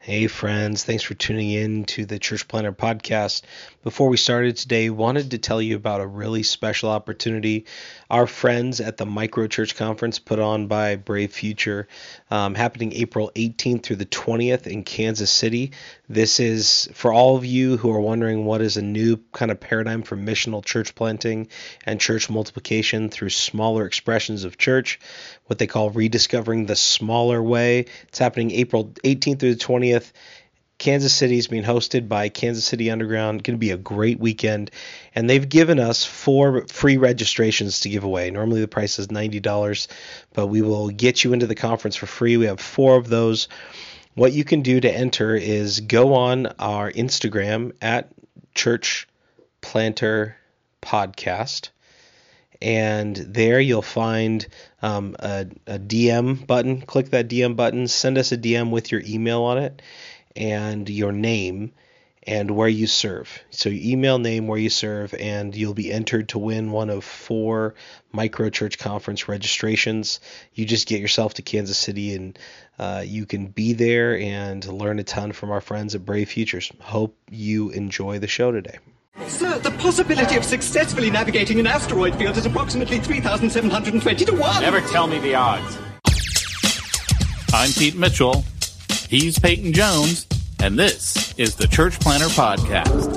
Hey friends, thanks for tuning in to the Church Planter Podcast. Before we started today, wanted to tell you about a really special opportunity our friends at the Micro Church Conference put on by Brave Future, happening April 18th through the 20th in Kansas City. This is for all of you who are wondering what is a new kind of paradigm for missional church planting and church multiplication through smaller expressions of church, what they call rediscovering the smaller way. It's happening April 18th through the 20th. Kansas City is being hosted by Kansas City Underground. Going to be a great weekend. And they've given us 4 free registrations to give away. Normally the price is $90, but we will get you into the conference for free. We have 4 of those. What you can do to enter is go on our Instagram at Church Planter Podcast. And there you'll find a DM button. Click that DM button. Send us a DM with your email on it and your name and where you serve. So you email, name, where you serve, and you'll be entered to win one of 4 Micro Church Conference registrations. You just get yourself to Kansas City and you can be there and learn a ton from our friends at Brave Futures. Hope you enjoy the show today. Sir, the possibility of successfully navigating an asteroid field is approximately 3,720 to 1. Never tell me the odds. I'm Pete Mitchell. He's Peyton Jones. And this is the Church Planter Podcast.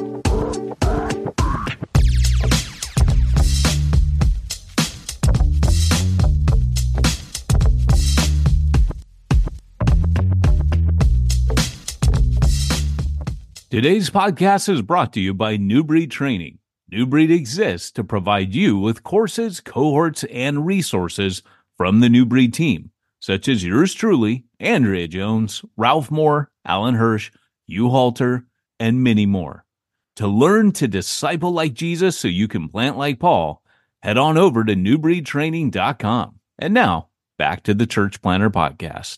Today's podcast is brought to you by New Breed Training. New Breed exists to provide you with courses, cohorts, and resources from the New Breed team, such as yours truly, Andrea Jones, Ralph Moore, Alan Hirsch, Hugh Halter, and many more. To learn to disciple like Jesus so you can plant like Paul, head on over to newbreedtraining.com. And now, back to the Church Planter Podcast.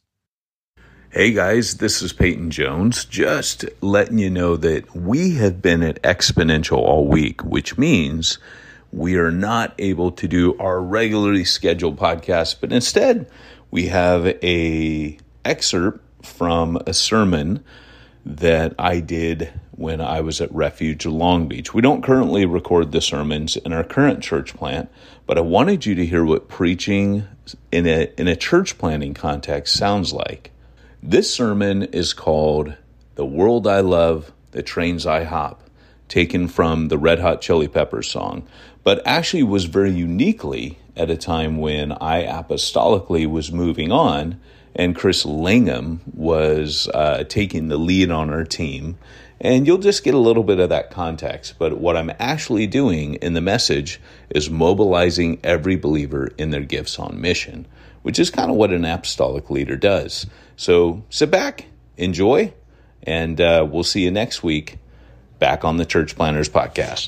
Hey guys, this is Peyton Jones, just letting you know that we have been at Exponential all week, which means we are not able to do our regularly scheduled podcast, but instead we have a excerpt from a sermon that I did when I was at Refuge Long Beach. We don't currently record the sermons in our current church plant, but I wanted you to hear what preaching in a church planting context sounds like. This sermon is called The World I Love, the Trains I Hop, taken from the Red Hot Chili Peppers song, but actually was very uniquely at a time when I apostolically was moving on and Chris Langham was taking the lead on our team. And you'll just get a little bit of that context. But what I'm actually doing in the message is mobilizing every believer in their gifts on mission, which is kind of what an apostolic leader does. So sit back, enjoy, and we'll see you next week back on the Church Planters Podcast.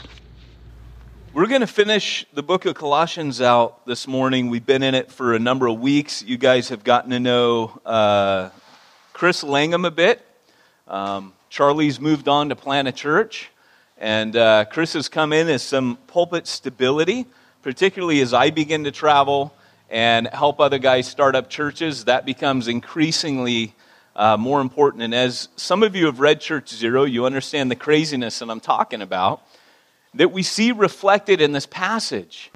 We're going to finish the book of Colossians out this morning. We've been in it for a number of weeks. You guys have gotten to know Chris Langham a bit. Charlie's moved on to plant a church, and Chris has come in as some pulpit stability, particularly as I begin to travel and help other guys start up churches. That becomes increasingly more important. And as some of you have read Church Zero, you understand the craziness that I'm talking about, that we see reflected in this passage.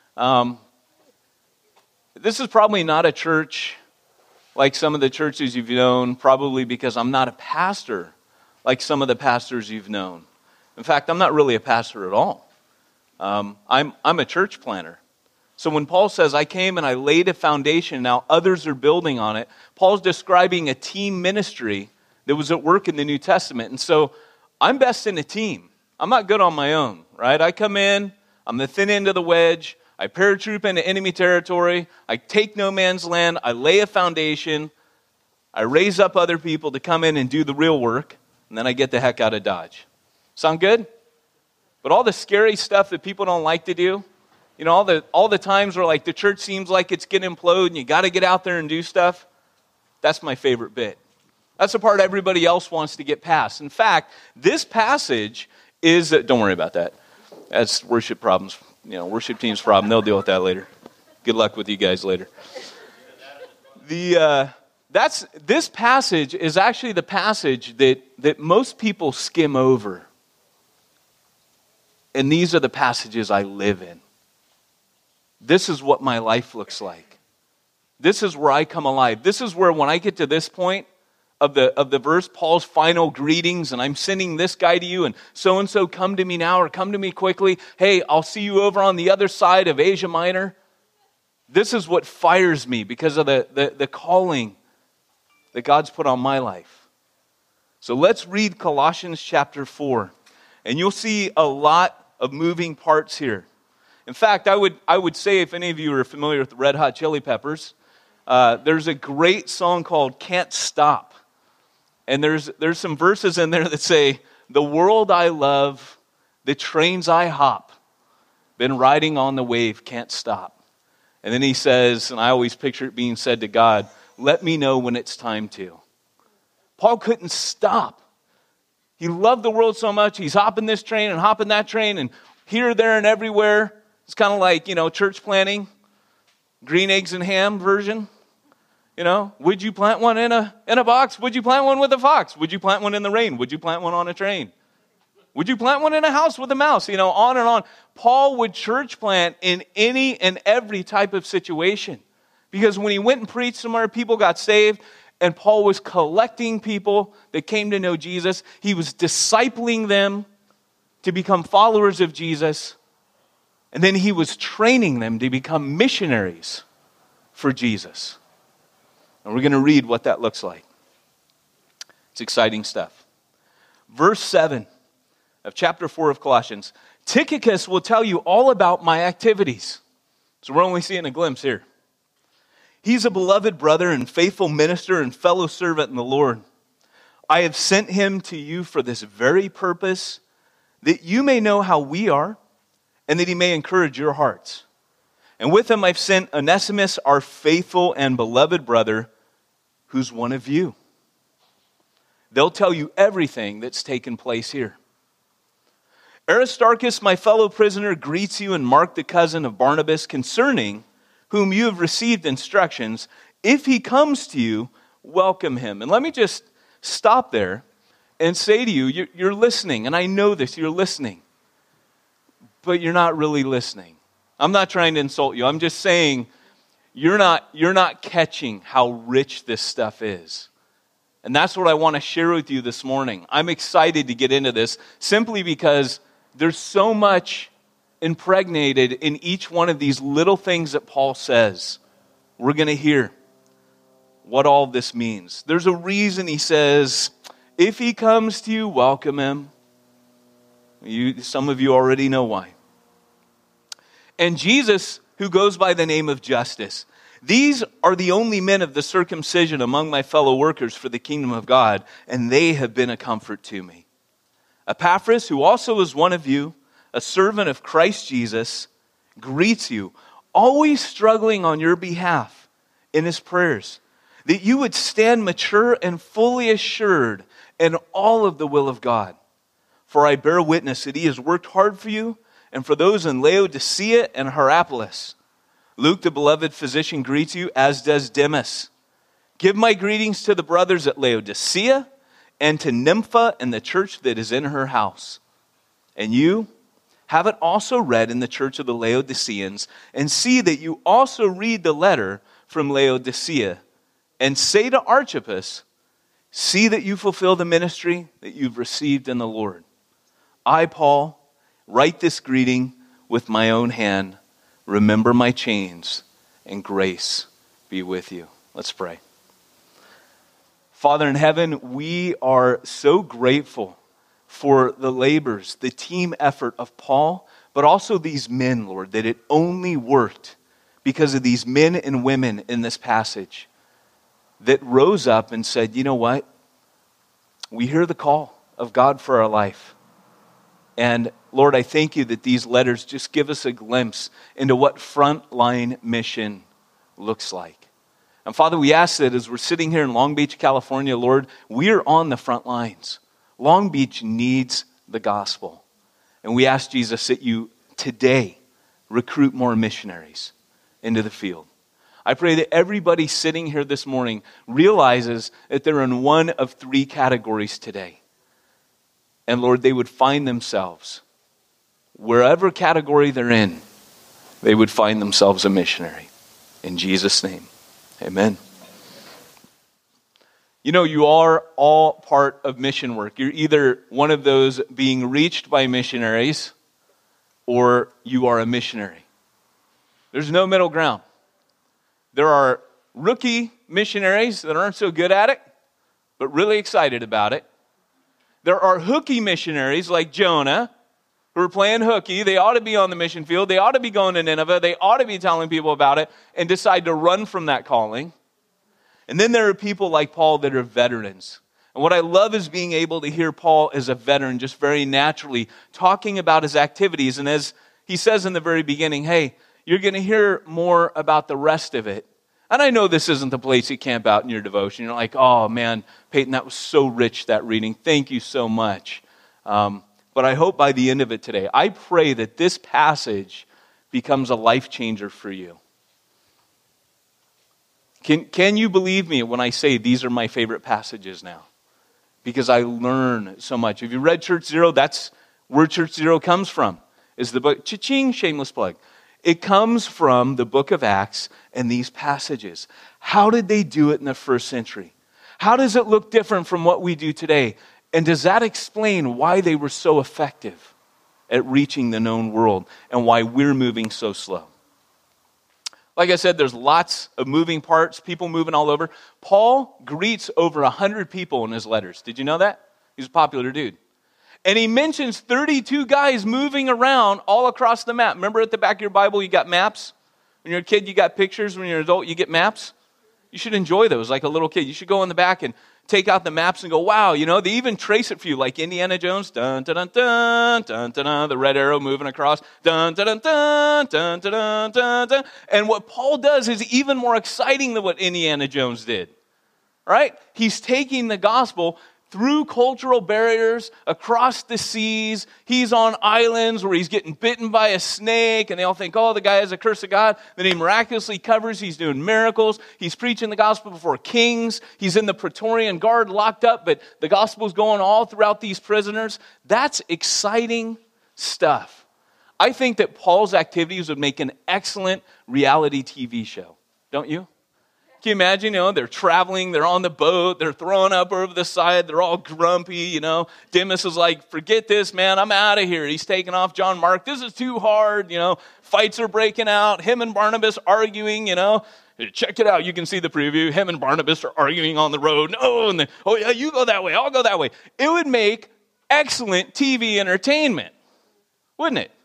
This is probably not a church like some of the churches you've known, probably because I'm not a pastor like some of the pastors you've known. In fact, I'm not really a pastor at all. I'm a church planter. So when Paul says, I came and I laid a foundation, now others are building on it, Paul's describing a team ministry that was at work in the New Testament. And so I'm best in a team. I'm not good on my own, right? I come in, I'm the thin end of the wedge, I paratroop into enemy territory, I take no man's land, I lay a foundation, I raise up other people to come in and do the real work, and then I get the heck out of Dodge. Sound good? But all the scary stuff that people don't like to do, you know, all the times where like the church seems like it's going to implode and you got to get out there and do stuff, that's my favorite bit. That's the part everybody else wants to get past. In fact, this passage is, don't worry about that. That's worship problems, worship team's problem. They'll deal with that later. Good luck with you guys later. The This passage is actually the passage that most people skim over. And these are the passages I live in. This is what my life looks like. This is where I come alive. This is where, when I get to this point of the verse, Paul's final greetings, and I'm sending this guy to you, and so come to me now, or come to me quickly. Hey, I'll see you over on the other side of Asia Minor. This is what fires me because of the calling that God's put on my life. So let's read Colossians chapter 4. And you'll see a lot of moving parts here. In fact, I would say, if any of you are familiar with the Red Hot Chili Peppers, there's a great song called Can't Stop. And there's some verses in there that say, the world I love, the trains I hop, been riding on the wave, can't stop. And then he says, and I always picture it being said to God, let me know when it's time to. Paul couldn't stop. He loved the world so much, he's hopping this train and hopping that train, and here, there, and everywhere. It's kind of like, church planting, green eggs and ham version. Would you plant one in a box? Would you plant one with a fox? Would you plant one in the rain? Would you plant one on a train? Would you plant one in a house with a mouse? On and on. Paul would church plant in any and every type of situation. Because when he went and preached somewhere, people got saved, and Paul was collecting people that came to know Jesus. He was discipling them to become followers of Jesus. And then he was training them to become missionaries for Jesus. And we're going to read what that looks like. It's exciting stuff. Verse 7 of chapter 4 of Colossians. Tychicus will tell you all about my activities. So we're only seeing a glimpse here. He's a beloved brother and faithful minister and fellow servant in the Lord. I have sent him to you for this very purpose, that you may know how we are, and that he may encourage your hearts. And with him I've sent Onesimus, our faithful and beloved brother, who's one of you. They'll tell you everything that's taken place here. Aristarchus, my fellow prisoner, greets you, and Mark, the cousin of Barnabas, concerning whom you have received instructions. If he comes to you, welcome him. And let me just stop there and say to you, you're listening, and I know this, you're listening, but you're not really listening. I'm not trying to insult you. I'm just saying you're not catching how rich this stuff is. And that's what I want to share with you this morning. I'm excited to get into this simply because there's so much impregnated in each one of these little things that Paul says. We're going to hear what all this means. There's a reason he says, if he comes to you, welcome him. Some of you already know why. And Jesus, who goes by the name of Justus. These are the only men of the circumcision among my fellow workers for the kingdom of God, and they have been a comfort to me. Epaphras, who also is one of you, a servant of Christ Jesus, greets you, always struggling on your behalf in his prayers, that you would stand mature and fully assured in all of the will of God. For I bear witness that he has worked hard for you, and for those in Laodicea and Hierapolis. Luke, the beloved physician, greets you, as does Demas. Give my greetings to the brothers at Laodicea, and to Nympha and the church that is in her house. And you have it also read in the church of the Laodiceans, and see that you also read the letter from Laodicea, and say to Archippus, see that you fulfill the ministry that you've received in the Lord. I, Paul, write this greeting with my own hand. Remember my chains, and grace be with you. Let's pray. Father in heaven, we are so grateful for the labors, the team effort of Paul, but also these men, Lord, that it only worked because of these men and women in this passage that rose up and said, you know what? We hear the call of God for our life. And Lord, I thank you that these letters just give us a glimpse into what frontline mission looks like. And Father, we ask that as we're sitting here in Long Beach, California, Lord, we are on the front lines. Long Beach needs the gospel. And we ask, Jesus, that you today recruit more missionaries into the field. I pray that everybody sitting here this morning realizes that they're in one of three categories today. And Lord, they would find themselves, wherever category they're in, they would find themselves a missionary. In Jesus' name, amen. You know, you are all part of mission work. You're either one of those being reached by missionaries, or you are a missionary. There's no middle ground. There are rookie missionaries that aren't so good at it, but really excited about it. There are hooky missionaries like Jonah, who are playing hooky. They ought to be on the mission field. They ought to be going to Nineveh. They ought to be telling people about it and decide to run from that calling. And then there are people like Paul that are veterans. And what I love is being able to hear Paul as a veteran just very naturally talking about his activities. And as he says in the very beginning, hey, you're going to hear more about the rest of it. And I know this isn't the place you camp out in your devotion. You're like, oh man, Peyton, that was so rich, that reading. Thank you so much. But I hope by the end of it today, I pray that this passage becomes a life changer for you. Can you believe me when I say these are my favorite passages now? Because I learn so much. If you read Church Zero, that's where Church Zero comes from. Is the book, cha-ching, shameless plug. It comes from the book of Acts and these passages. How did they do it in the first century? How does it look different from what we do today? And does that explain why they were so effective at reaching the known world and why we're moving so slow? Like I said, there's lots of moving parts, people moving all over. Paul greets over 100 people in his letters. Did you know that? He's a popular dude. And he mentions 32 guys moving around all across the map. Remember at the back of your Bible, you got maps? When you're a kid, you got pictures. When you're an adult, you get maps. You should enjoy those like a little kid. You should go in the back and take out the maps and go, wow, you know, they even trace it for you like Indiana Jones. Dun, dun, dun, dun, dun, dun, dun, the red arrow moving across. Dun, dun, dun, dun, dun, dun, dun, dun, dun. And what Paul does is even more exciting than what Indiana Jones did. Right? He's taking the gospel through cultural barriers, across the seas. He's on islands where he's getting bitten by a snake, and they all think, oh, the guy has a curse of God. Then he miraculously covers. He's doing miracles. He's preaching the gospel before kings. He's in the Praetorian Guard locked up, but the gospel's going all throughout these prisoners. That's exciting stuff. I think that Paul's activities would make an excellent reality TV show. Don't you? Can you imagine, they're traveling, they're on the boat, they're throwing up over the side, they're all grumpy, Demas is like, forget this, man, I'm out of here. He's taking off John Mark. This is too hard, Fights are breaking out. Him and Barnabas arguing, Check it out. You can see the preview. Him and Barnabas are arguing on the road. No, and oh yeah, you go that way, I'll go that way. It would make excellent TV entertainment, wouldn't it?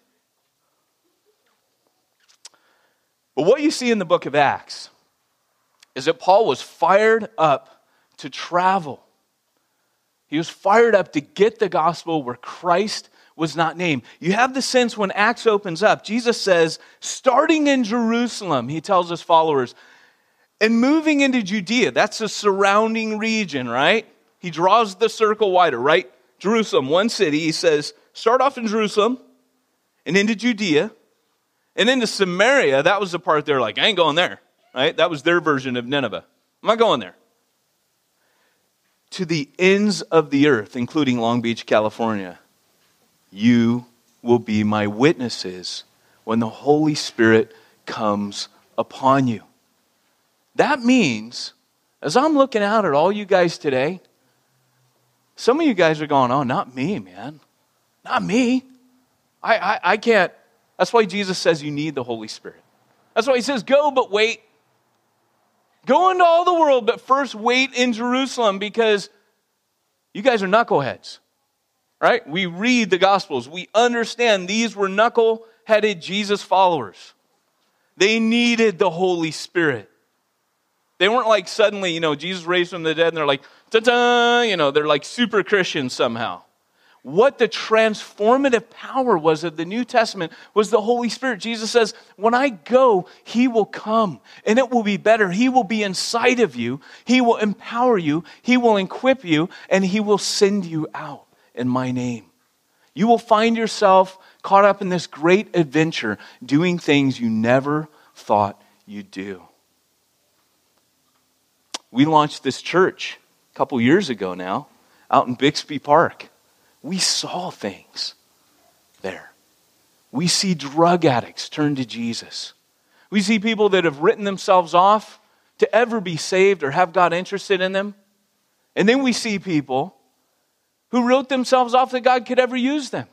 But what you see in the book of Acts is that Paul was fired up to travel. He was fired up to get the gospel where Christ was not named. You have the sense when Acts opens up, Jesus says, starting in Jerusalem, he tells his followers, and moving into Judea, that's the surrounding region, right? He draws the circle wider, right? Jerusalem, one city, he says, start off in Jerusalem and into Judea and into Samaria. That was the part they're like, I ain't going there. Right? That was their version of Nineveh. I'm not going there. To the ends of the earth, including Long Beach, California, you will be my witnesses when the Holy Spirit comes upon you. That means, as I'm looking out at all you guys today, some of you guys are going, oh, not me, man. Not me. I can't. That's why Jesus says you need the Holy Spirit. That's why he says, go, but wait. Go into all the world, but first wait in Jerusalem because you guys are knuckleheads, right? We read the Gospels. We understand these were knuckle-headed Jesus followers. They needed the Holy Spirit. They weren't like suddenly, Jesus raised from the dead and they're like, ta-da, they're like super Christians somehow. What the transformative power was of the New Testament was the Holy Spirit. Jesus says, when I go, he will come and it will be better. He will be inside of you. He will empower you. He will equip you and he will send you out in my name. You will find yourself caught up in this great adventure doing things you never thought you'd do. We launched this church a couple years ago now, out in Bixby Park. We saw things there. We see drug addicts turn to Jesus. We see people that have written themselves off to ever be saved or have God interested in them. And then we see people who wrote themselves off that God could ever use them.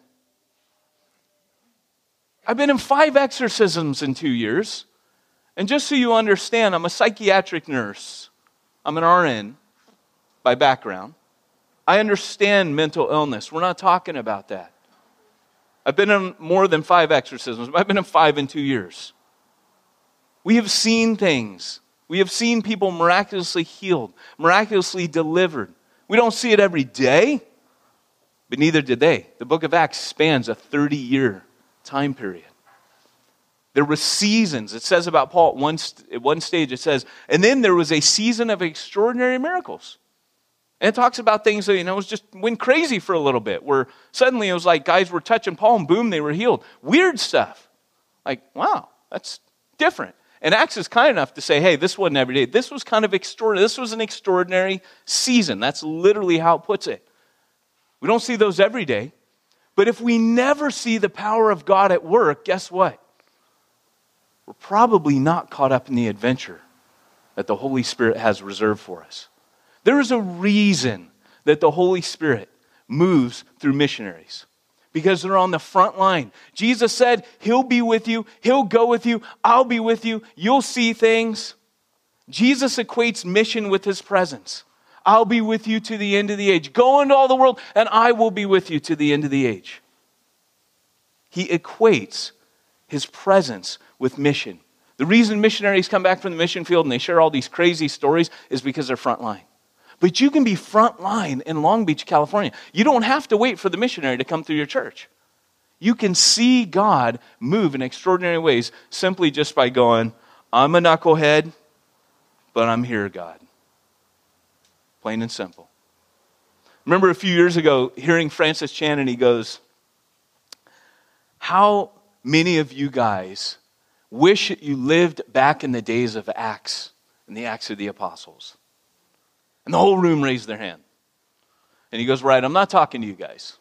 I've been in 5 exorcisms in 2 years. And just so you understand, I'm a psychiatric nurse. I'm an RN by background. I understand mental illness. We're not talking about that. I've been in more than 5 exorcisms. I've been in 5 in 2 years. We have seen things. We have seen people miraculously healed, miraculously delivered. We don't see it every day, but neither did they. The book of Acts spans a 30-year time period. There were seasons. It says about Paul at one stage, it says, and then there was a season of extraordinary miracles. And it talks about things that, it just went crazy for a little bit, where suddenly it was like guys were touching Paul and boom, they were healed. Weird stuff. Like, wow, that's different. And Acts is kind enough to say, hey, this wasn't every day. This was kind of extraordinary. This was an extraordinary season. That's literally how it puts it. We don't see those every day. But if we never see the power of God at work, guess what? We're probably not caught up in the adventure that the Holy Spirit has reserved for us. There is a reason that the Holy Spirit moves through missionaries, because they're on the front line. Jesus said, He'll be with you, He'll go with you, I'll be with you, you'll see things. Jesus equates mission with His presence. I'll be with you to the end of the age. Go into all the world, and I will be with you to the end of the age. He equates His presence with mission. The reason missionaries come back from the mission field and they share all these crazy stories is because they're front line. But you can be front line in Long Beach, California. You don't have to wait for the missionary to come through your church. You can see God move in extraordinary ways simply just by going, I'm a knucklehead, but I'm here, God. Plain and simple. Remember a few years ago hearing Francis Chan, and he goes, how many of you guys wish you lived back in the days of Acts and the Acts of the Apostles? And the whole room raised their hand. And he goes, right, I'm not talking to you guys.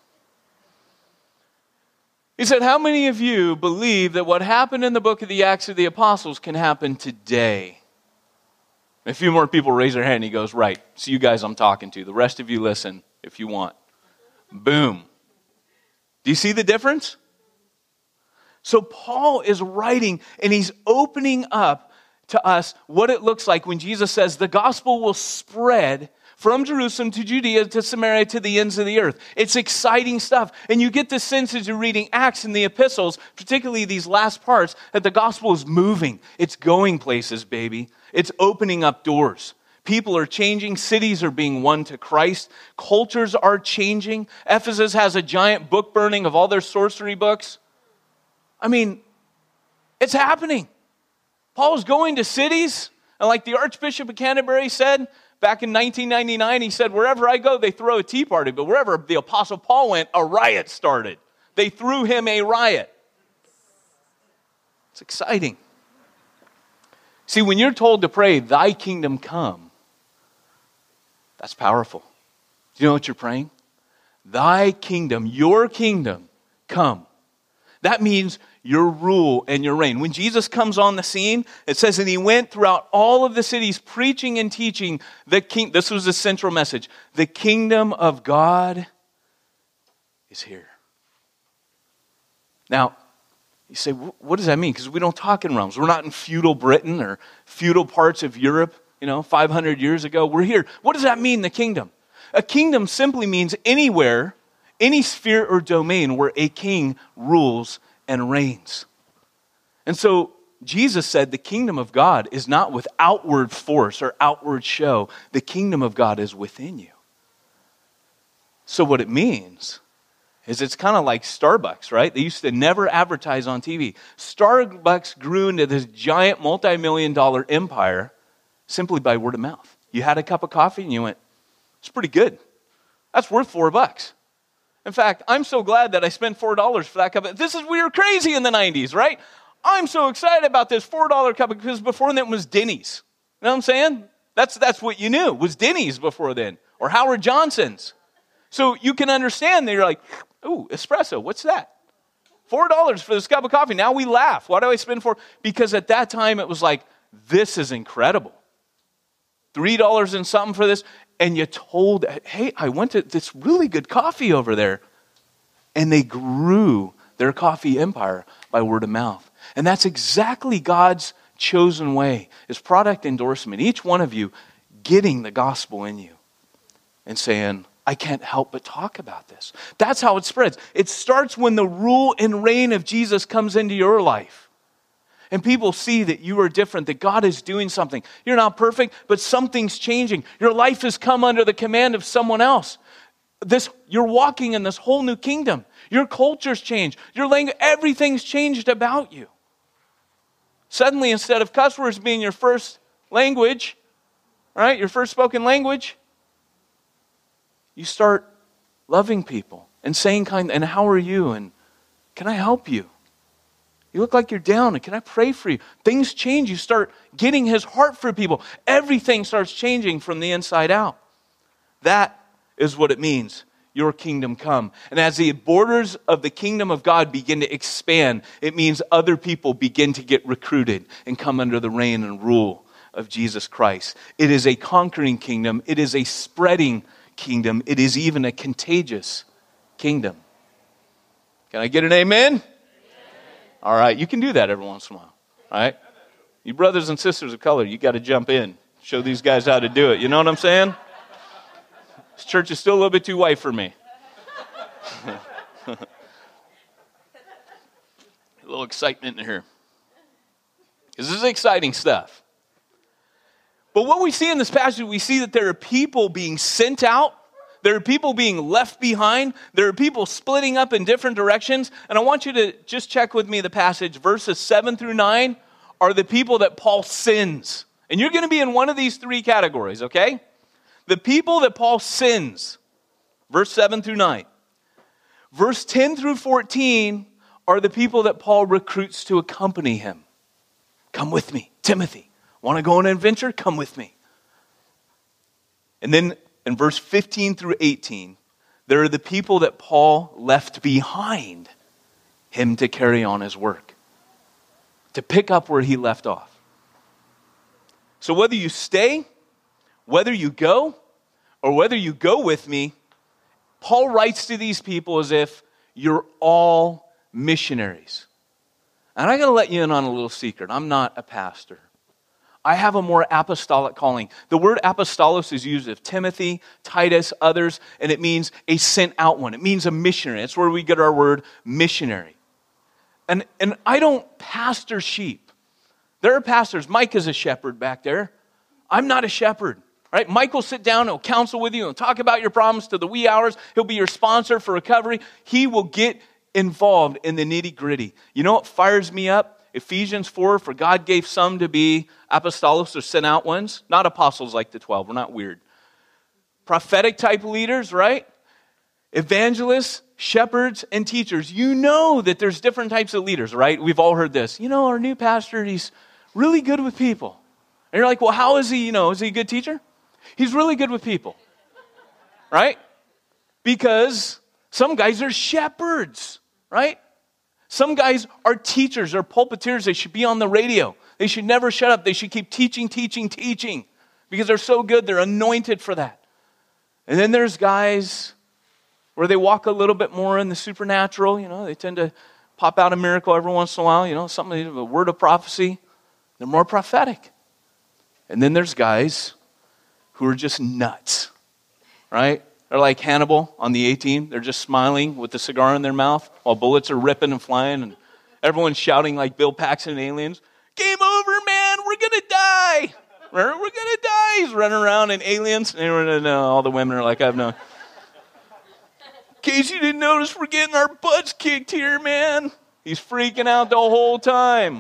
He said, how many of you believe that what happened in the book of the Acts of the Apostles can happen today? A few more people raise their hand. He goes, right, it's you guys I'm talking to. The rest of you listen if you want. Boom. Do you see the difference? So Paul is writing, and he's opening up to us what it looks like when Jesus says the gospel will spread from Jerusalem to Judea to Samaria to the ends of the earth. It's exciting stuff. And you get the sense as you're reading Acts and the epistles, particularly these last parts, that the gospel is moving. It's going places, baby. It's opening up doors. People are changing. Cities are being won to Christ. Cultures are changing. Ephesus has a giant book burning of all their sorcery books. I mean, it's happening. Paul's going to cities, and like the Archbishop of Canterbury said back in 1999, he said, wherever I go, they throw a tea party, but wherever the Apostle Paul went, a riot started. They threw him a riot. It's exciting. See, when you're told to pray, thy kingdom come, that's powerful. Do you know what you're praying? Thy kingdom, your kingdom, come. That means your rule and your reign. When Jesus comes on the scene, it says, and he went throughout all of the cities preaching and teaching the king. This was the central message. The kingdom of God is here. Now, you say, what does that mean? Because we don't talk in realms. We're not in feudal Britain or feudal parts of Europe, 500 years ago. We're here. What does that mean, the kingdom? A kingdom simply means anywhere, any sphere or domain where a king rules and reigns. And so Jesus said the kingdom of God is not with outward force or outward show. The kingdom of God is within you. So what it means is it's kind of like Starbucks, right? They used to never advertise on TV. Starbucks grew into this giant multi-million-dollar empire simply by word of mouth. You had a cup of coffee and you went, it's pretty good. That's worth $4. In fact, I'm so glad that I spent $4 for that cup. We were crazy in the 90s, right? I'm so excited about this $4 cup because before that was Denny's. You know what I'm saying? That's what you knew, was Denny's before then, or Howard Johnson's. So you can understand that you're like, ooh, espresso, what's that? $4 for this cup of coffee. Now we laugh. Why do I spend $4? Because at that time it was like, this is incredible. $3 and something for this. And you told, hey, I went to this really good coffee over there. And they grew their coffee empire by word of mouth. And that's exactly God's chosen way, is product endorsement. Each one of you getting the gospel in you and saying, I can't help but talk about this. That's how it spreads. It starts when the rule and reign of Jesus comes into your life. And people see that you are different, that God is doing something. You're not perfect, but something's changing. Your life has come under the command of someone else. You're walking in this whole new kingdom. Your culture's changed. Your language, everything's changed about you. Suddenly, instead of cuss words being your first language, right, your first spoken language, you start loving people and saying and how are you? And can I help you? You look like you're down, and can I pray for you? Things change. You start getting his heart for people. Everything starts changing from the inside out. That is what it means. Your kingdom come. And as the borders of the kingdom of God begin to expand, it means other people begin to get recruited and come under the reign and rule of Jesus Christ. It is a conquering kingdom. It is a spreading kingdom. It is even a contagious kingdom. Can I get an amen? All right, you can do that every once in a while. All right? You brothers and sisters of color, you got to jump in. Show these guys how to do it. You know what I'm saying? This church is still a little bit too white for me. A little excitement in here. This is exciting stuff. But what we see in this passage, we see that there are people being sent out. There are people being left behind. There are people splitting up in different directions. And I want you to just check with me the passage. Verses 7 through 9 are the people that Paul sends. And you're going to be in one of these three categories, okay? The people that Paul sends, verse 7 through 9. Verse 10 through 14 are the people that Paul recruits to accompany him. Come with me, Timothy. Want to go on an adventure? Come with me. And then in verse 15 through 18, there are the people that Paul left behind him to carry on his work, to pick up where he left off. So whether you stay, whether you go, or whether you go with me, Paul writes to these people as if you're all missionaries. And I got to let you in on a little secret. I'm not a pastor. I have a more apostolic calling. The word apostolos is used of Timothy, Titus, others, and it means a sent out one. It means a missionary. That's where we get our word missionary. And I don't pastor sheep. There are pastors. Mike is a shepherd back there. I'm not a shepherd. Right? Mike will sit down, he'll counsel with you, and talk about your problems to the wee hours. He'll be your sponsor for recovery. He will get involved in the nitty-gritty. You know what fires me up? Ephesians 4, for God gave some to be apostolos or sent out ones. Not apostles like the 12, we're not weird. Prophetic type leaders, right? Evangelists, shepherds, and teachers. You know that there's different types of leaders, right? We've all heard this. You know, our new pastor, he's really good with people. And you're like, well, how is he, is he a good teacher? He's really good with people, right? Because some guys are shepherds, right? Some guys are teachers or pulpiteers. They should be on the radio. They should never shut up. They should keep teaching because they're so good. They're anointed for that. And then there's guys where they walk a little bit more in the supernatural. They tend to pop out a miracle every once in a while, something, a word of prophecy. They're more prophetic. And then there's guys who are just nuts, right? They're like Hannibal on the A-Team. They're just smiling with the cigar in their mouth while bullets are ripping and flying and everyone's shouting like Bill Paxton and Aliens. Game over, man. We're going to die. We're going to die. He's running around in Aliens. And all the women are like, I've known. In case you didn't notice, we're getting our butts kicked here, man. He's freaking out the whole time.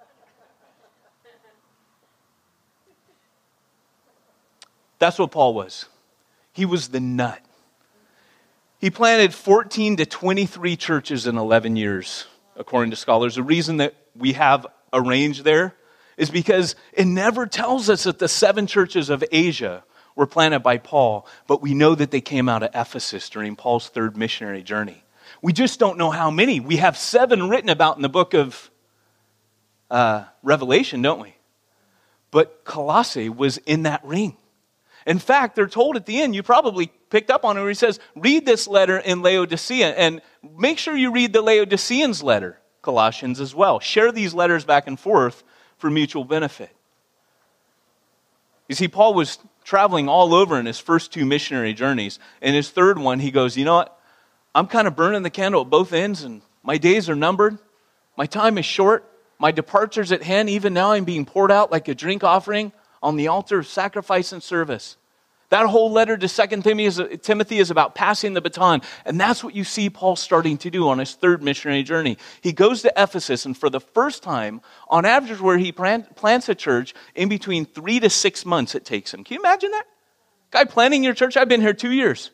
That's what Paul was. He was the nut. He planted 14 to 23 churches in 11 years, according to scholars. The reason that we have a range there is because it never tells us that the 7 churches of Asia were planted by Paul, but we know that they came out of Ephesus during Paul's 3rd missionary journey. We just don't know how many. We have 7 written about in the book of Revelation, don't we? But Colossae was in that ring. In fact, they're told at the end, you probably picked up on it, where he says, read this letter in Laodicea, and make sure you read the Laodiceans' letter, Colossians, as well. Share these letters back and forth for mutual benefit. You see, Paul was traveling all over in his first 2 missionary journeys. In his 3rd one, he goes, you know what? I'm kind of burning the candle at both ends, and my days are numbered. My time is short. My departure's at hand. Even now I'm being poured out like a drink offering on the altar of sacrifice and service. That whole letter to 2 Timothy is about passing the baton. And that's what you see Paul starting to do on his 3rd missionary journey. He goes to Ephesus, and for the first time, on average where he plants a church, in between 3 to 6 months it takes him. Can you imagine that? Guy planting your church, I've been here 2 years.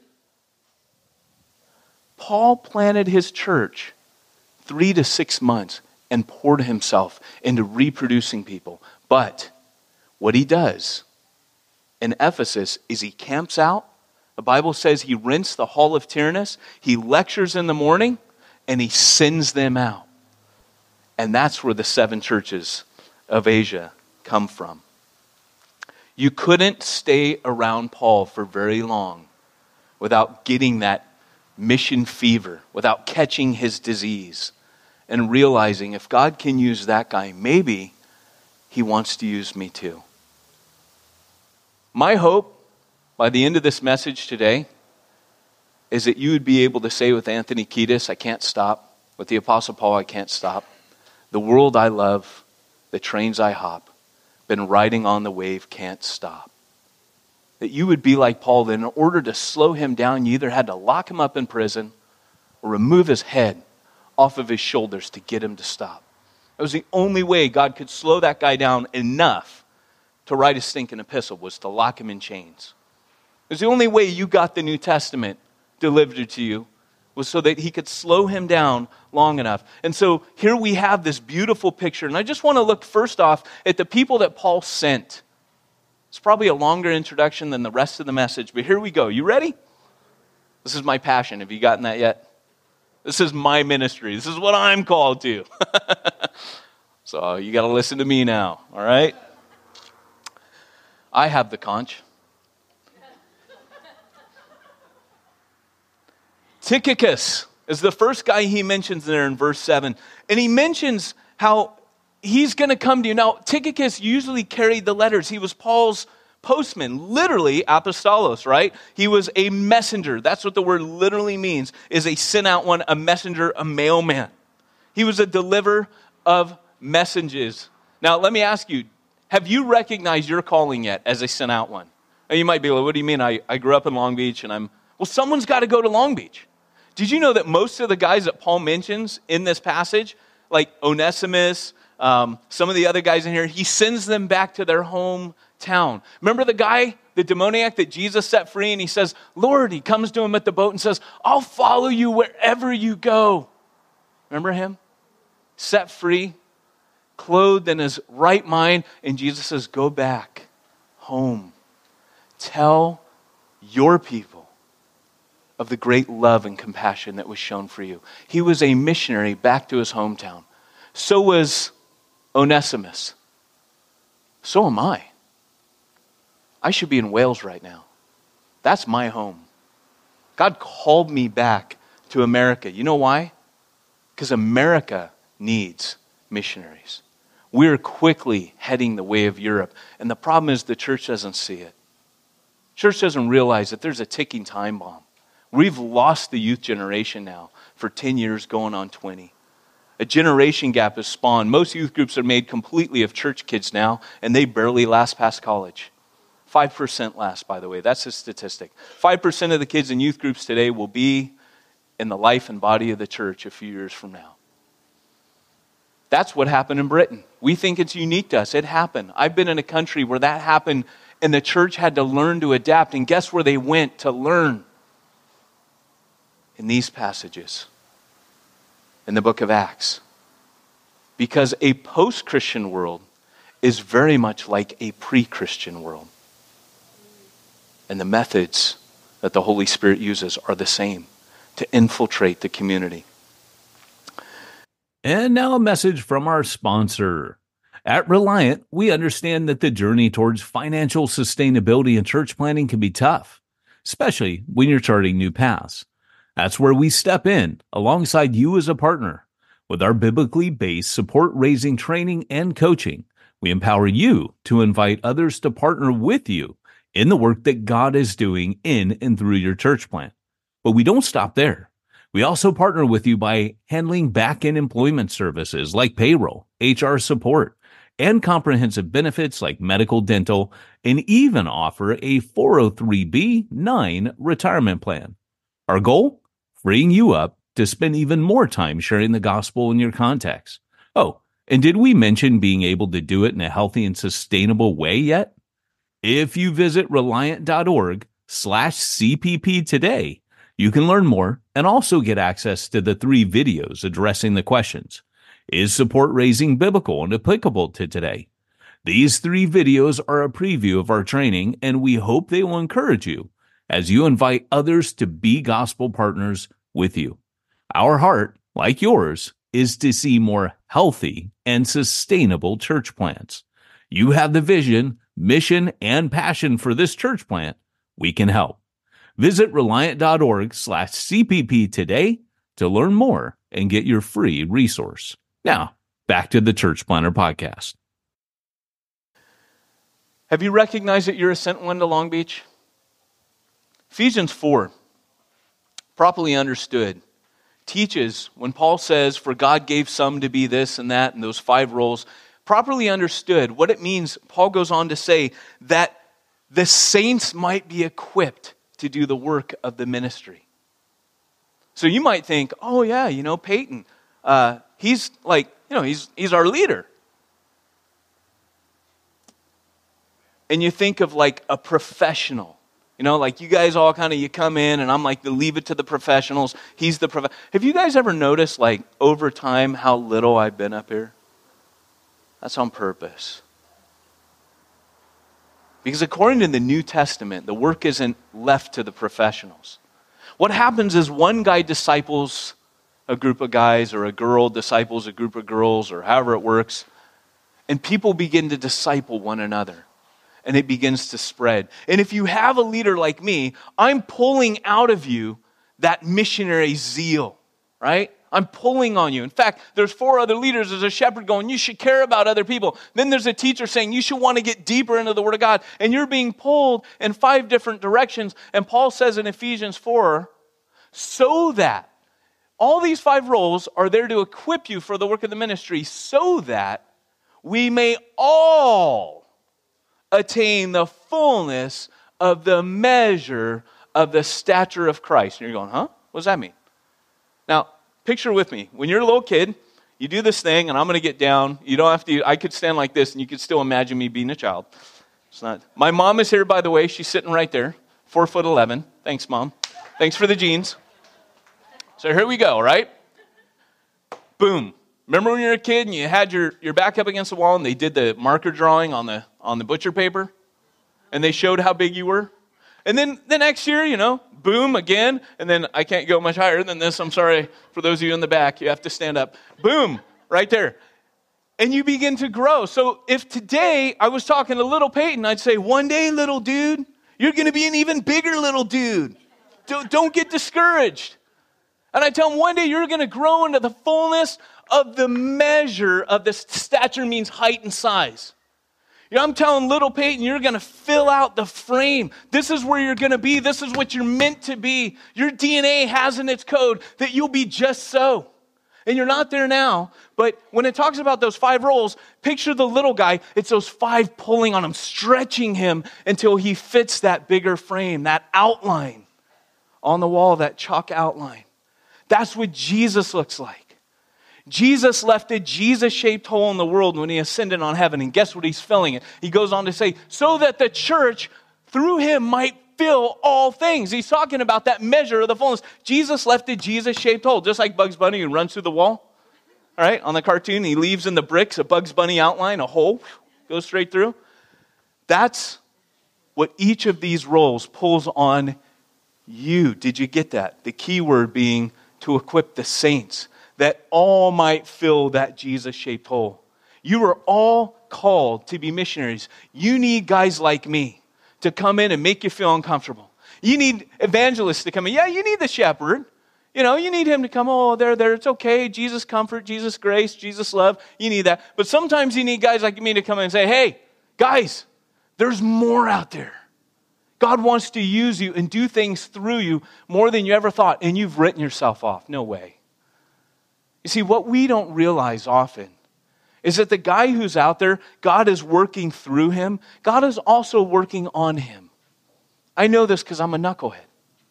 Paul planted his church 3 to 6 months and poured himself into reproducing people. But what he does in Ephesus is he camps out. The Bible says he rents the hall of Tyrannus. He lectures in the morning and he sends them out. And that's where the 7 churches of Asia come from. You couldn't stay around Paul for very long without getting that mission fever, without catching his disease and realizing if God can use that guy, maybe he wants to use me too. My hope by the end of this message today is that you would be able to say with Anthony Kiedis, I can't stop. With the Apostle Paul, I can't stop. The world I love, the trains I hop, been riding on the wave, can't stop. That you would be like Paul, that in order to slow him down, you either had to lock him up in prison or remove his head off of his shoulders to get him to stop. That was the only way God could slow that guy down enough to write a stinking epistle, was to lock him in chains. It was the only way you got the New Testament delivered to you, was so that he could slow him down long enough. And so here we have this beautiful picture. And I just want to look first off at the people that Paul sent. It's probably a longer introduction than the rest of the message, but here we go. You ready? This is my passion. Have you gotten that yet? This is my ministry. This is what I'm called to. So you got to listen to me now, all right? I have the conch. Tychicus is the first guy he mentions there in verse 7. And he mentions how he's going to come to you. Now, Tychicus usually carried the letters. He was Paul's postman, literally apostolos, right? He was a messenger. That's what the word literally means, is a sent out one, a messenger, a mailman. He was a deliverer of messages. Now, let me ask you, have you recognized your calling yet as a sent out one? Now, you might be like, what do you mean? I grew up in Long Beach and well, someone's got to go to Long Beach. Did you know that most of the guys that Paul mentions in this passage, like Onesimus, some of the other guys in here, he sends them back to their hometown. Remember the guy, the demoniac that Jesus set free, and he says, Lord, he comes to him at the boat and says, I'll follow you wherever you go. Remember him? Set free, clothed in his right mind, and Jesus says, go back home. Tell your people of the great love and compassion that was shown for you. He was a missionary back to his hometown. So was Onesimus. So am I. I should be in Wales right now. That's my home. God called me back to America. You know why? Because America needs missionaries. We're quickly heading the way of Europe. And the problem is the church doesn't see it. Church doesn't realize that there's a ticking time bomb. We've lost the youth generation now for 10 years going on 20. A generation gap has spawned. Most youth groups are made completely of church kids now, and they barely last past college. 5% last, by the way. That's a statistic. 5% of the kids in youth groups today will be in the life and body of the church a few years from now. That's what happened in Britain. We think it's unique to us. It happened. I've been in a country where that happened, and the church had to learn to adapt. And guess where they went to learn? In these passages, in the book of Acts. Because a post-Christian world is very much like a pre-Christian world. And the methods that the Holy Spirit uses are the same to infiltrate the community. And now a message from our sponsor. At Reliant, we understand that the journey towards financial sustainability in church planting can be tough, especially when you're charting new paths. That's where we step in alongside you as a partner. With our biblically based support raising training and coaching, we empower you to invite others to partner with you in the work that God is doing in and through your church plant. But we don't stop there. We also partner with you by handling back-end employment services like payroll, HR support, and comprehensive benefits like medical, dental, and even offer a 403(b)(9) retirement plan. Our goal? Freeing you up to spend even more time sharing the gospel in your contacts. Oh, and did we mention being able to do it in a healthy and sustainable way yet? If you visit reliant.org/CPP today, you can learn more and also get access to the 3 videos addressing the questions. Is support raising biblical and applicable to today? These 3 videos are a preview of our training, and we hope they will encourage you as you invite others to be gospel partners with you. Our heart, like yours, is to see more healthy and sustainable church plants. You have the vision, mission, and passion for this church plant. We can help. Visit reliant.org/CPP today to learn more and get your free resource. Now, back to the Church Planter Podcast. Have you recognized that you're a sent one to Long Beach? Ephesians 4, properly understood, teaches when Paul says, for God gave some to be this and that, and those 5 roles, properly understood, what it means, Paul goes on to say that the saints might be equipped to do the work of the ministry. So you might think, oh yeah, Peyton, he's like, he's our leader. And you think of like a professional, like you guys all you come in and I'm like, leave it to the professionals. He's the Have you guys ever noticed like over time how little I've been up here? That's on purpose. Because according to the New Testament, the work isn't left to the professionals. What happens is one guy disciples a group of guys, or a girl disciples a group of girls, or however it works, and people begin to disciple one another, and it begins to spread. And if you have a leader like me, I'm pulling out of you that missionary zeal, right? I'm pulling on you. In fact, there's 4 other leaders. There's a shepherd going, you should care about other people. Then there's a teacher saying, you should want to get deeper into the Word of God. And you're being pulled in 5 different directions. And Paul says in Ephesians 4, so that all these 5 roles are there to equip you for the work of the ministry, so that we may all attain the fullness of the measure of the stature of Christ. And you're going, huh? What does that mean? Now, picture with me, when you're a little kid, you do this thing, and I'm going to get down. You don't have to, I could stand like this, and you could still imagine me being a child. It's not. My mom is here, by the way. She's sitting right there, 4'11". Thanks, Mom. Thanks for the jeans. So here we go, right? Boom. Remember when you were a kid and you had your back up against the wall and they did the marker drawing on the butcher paper? And they showed how big you were? And then the next year, boom, again. And then I can't go much higher than this. I'm sorry for those of you in the back. You have to stand up. Boom, right there. And you begin to grow. So if today I was talking to little Peyton, I'd say, one day, little dude, you're going to be an even bigger little dude. Don't get discouraged. And I tell him, one day you're going to grow into the fullness of the measure of this. Stature means height and size. I'm telling little Peyton, you're going to fill out the frame. This is where you're going to be. This is what you're meant to be. Your DNA has in its code that you'll be just so. And you're not there now. But when it talks about those 5 roles, picture the little guy. It's those 5 pulling on him, stretching him until he fits that bigger frame, that outline on the wall, that chalk outline. That's what Jesus looks like. Jesus left a Jesus-shaped hole in the world when he ascended on heaven. And guess what he's filling it? He goes on to say, so that the church, through him, might fill all things. He's talking about that measure of the fullness. Jesus left a Jesus-shaped hole, just like Bugs Bunny who runs through the wall. All right, on the cartoon, he leaves in the bricks a Bugs Bunny outline, a hole. goes straight through. That's what each of these roles pulls on you. Did you get that? The key word being to equip the saints, that all might fill that Jesus-shaped hole. You are all called to be missionaries. You need guys like me to come in and make you feel uncomfortable. You need evangelists to come in. Yeah, you need the shepherd. You know, you need him to come, oh, there, it's okay. Jesus comfort, Jesus grace, Jesus love. You need that. But sometimes you need guys like me to come in and say, hey, guys, there's more out there. God wants to use you and do things through you more than you ever thought, and you've written yourself off. No way. You see, what we don't realize often is that the guy who's out there, God is working through him. God is also working on him. I know this because I'm a knucklehead.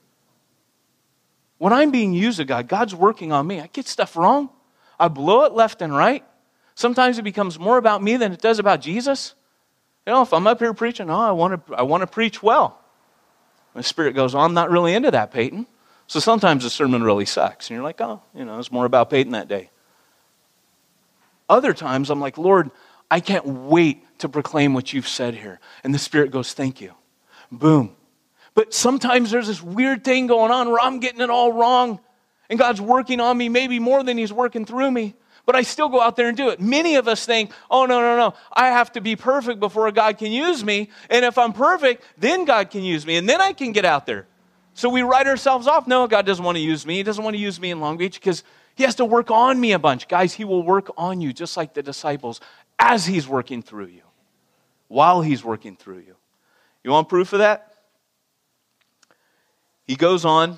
When I'm being used of God, God's working on me. I get stuff wrong. I blow it left and right. Sometimes it becomes more about me than it does about Jesus. You know, if I'm up here preaching, I want to preach well. My spirit goes, I'm not really into that, Peyton. So sometimes the sermon really sucks. And you're like, it's more about Peyton that day. Other times I'm like, Lord, I can't wait to proclaim what you've said here. And the Spirit goes, thank you. Boom. But sometimes there's this weird thing going on where I'm getting it all wrong. And God's working on me maybe more than he's working through me. But I still go out there and do it. Many of us think, oh, no. I have to be perfect before God can use me. And if I'm perfect, then God can use me. And then I can get out there. So we write ourselves off. No, God doesn't want to use me. He doesn't want to use me in Long Beach because he has to work on me a bunch. Guys, he will work on you just like the disciples as he's working through you, while he's working through you. You want proof of that? He goes on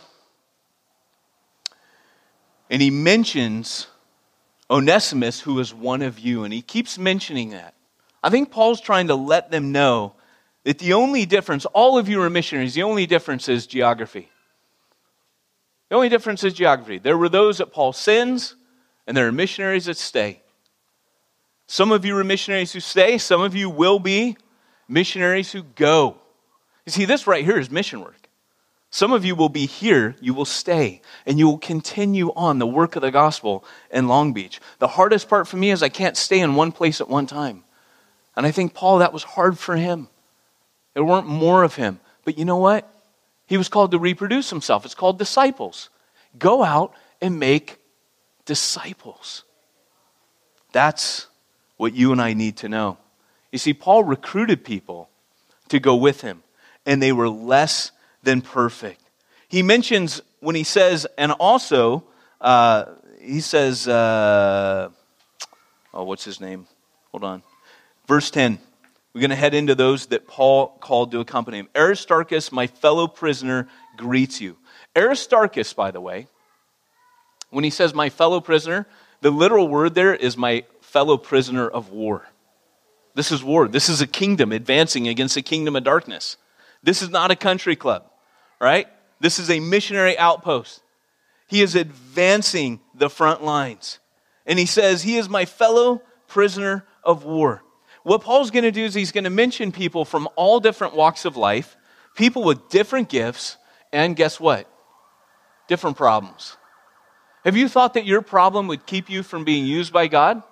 and he mentions Onesimus, who is one of you, and he keeps mentioning that. I think Paul's trying to let them know that the only difference, all of you are missionaries, the only difference is geography. The only difference is geography. There were those that Paul sends, and there are missionaries that stay. Some of you are missionaries who stay. Some of you will be missionaries who go. You see, this right here is mission work. Some of you will be here, you will stay, and you will continue on the work of the gospel in Long Beach. The hardest part for me is I can't stay in one place at one time. And I think Paul, that was hard for him. There weren't more of him. But you know what? He was called to reproduce himself. It's called disciples. Go out and make disciples. That's what you and I need to know. You see, Paul recruited people to go with him, and they were less than perfect. He mentions when he says, and also, he says, what's his name? Hold on. Verse 10. We're going to head into those that Paul called to accompany him. Aristarchus, my fellow prisoner, greets you. Aristarchus, by the way, when he says my fellow prisoner, the literal word there is my fellow prisoner of war. This is war. This is a kingdom advancing against a kingdom of darkness. This is not a country club, right? This is a missionary outpost. He is advancing the front lines. And he says, he is my fellow prisoner of war. What Paul's going to do is he's going to mention people from all different walks of life, people with different gifts, and guess what? Different problems. Have you thought that your problem would keep you from being used by God?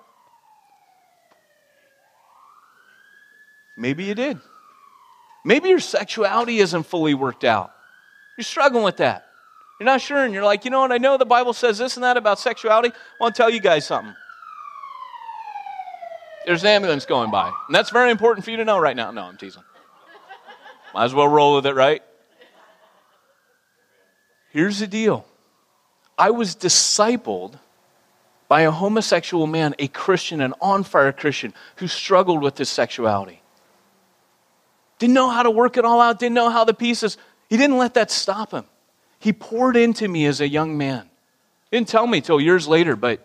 Maybe you did. Maybe your sexuality isn't fully worked out. You're struggling with that. You're not sure, and you're like, you know what, I know the Bible says this and that about sexuality. I want to tell you guys something. There's an ambulance going by. And that's very important for you to know right now. No, I'm teasing. Might as well roll with it, right? Here's the deal. I was discipled by a homosexual man, a Christian, an on-fire Christian, who struggled with his sexuality. Didn't know how to work it all out, didn't know how the pieces. He didn't let that stop him. He poured into me as a young man. He didn't tell me till years later, but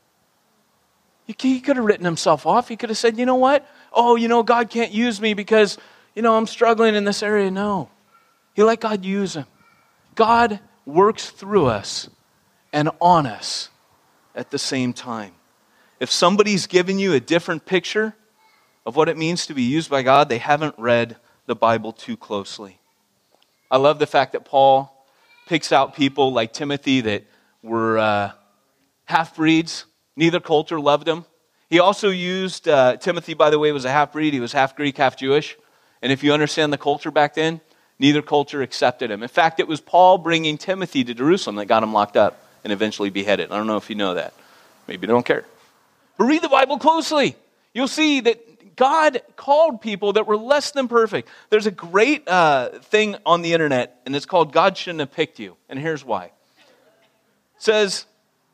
he could have written himself off. He could have said, you know what? Oh, God can't use me because, I'm struggling in this area. No. He let God use him. God works through us and on us at the same time. If somebody's given you a different picture of what it means to be used by God, they haven't read the Bible too closely. I love the fact that Paul picks out people like Timothy that were half-breeds. Neither culture loved him. He also used, Timothy, by the way, was a half-breed. He was half Greek, half Jewish. And if you understand the culture back then, neither culture accepted him. In fact, it was Paul bringing Timothy to Jerusalem that got him locked up and eventually beheaded. I don't know if you know that. Maybe you don't care. But read the Bible closely. You'll see that God called people that were less than perfect. There's a great thing on the internet, and it's called God Shouldn't Have Picked You. And here's why. It says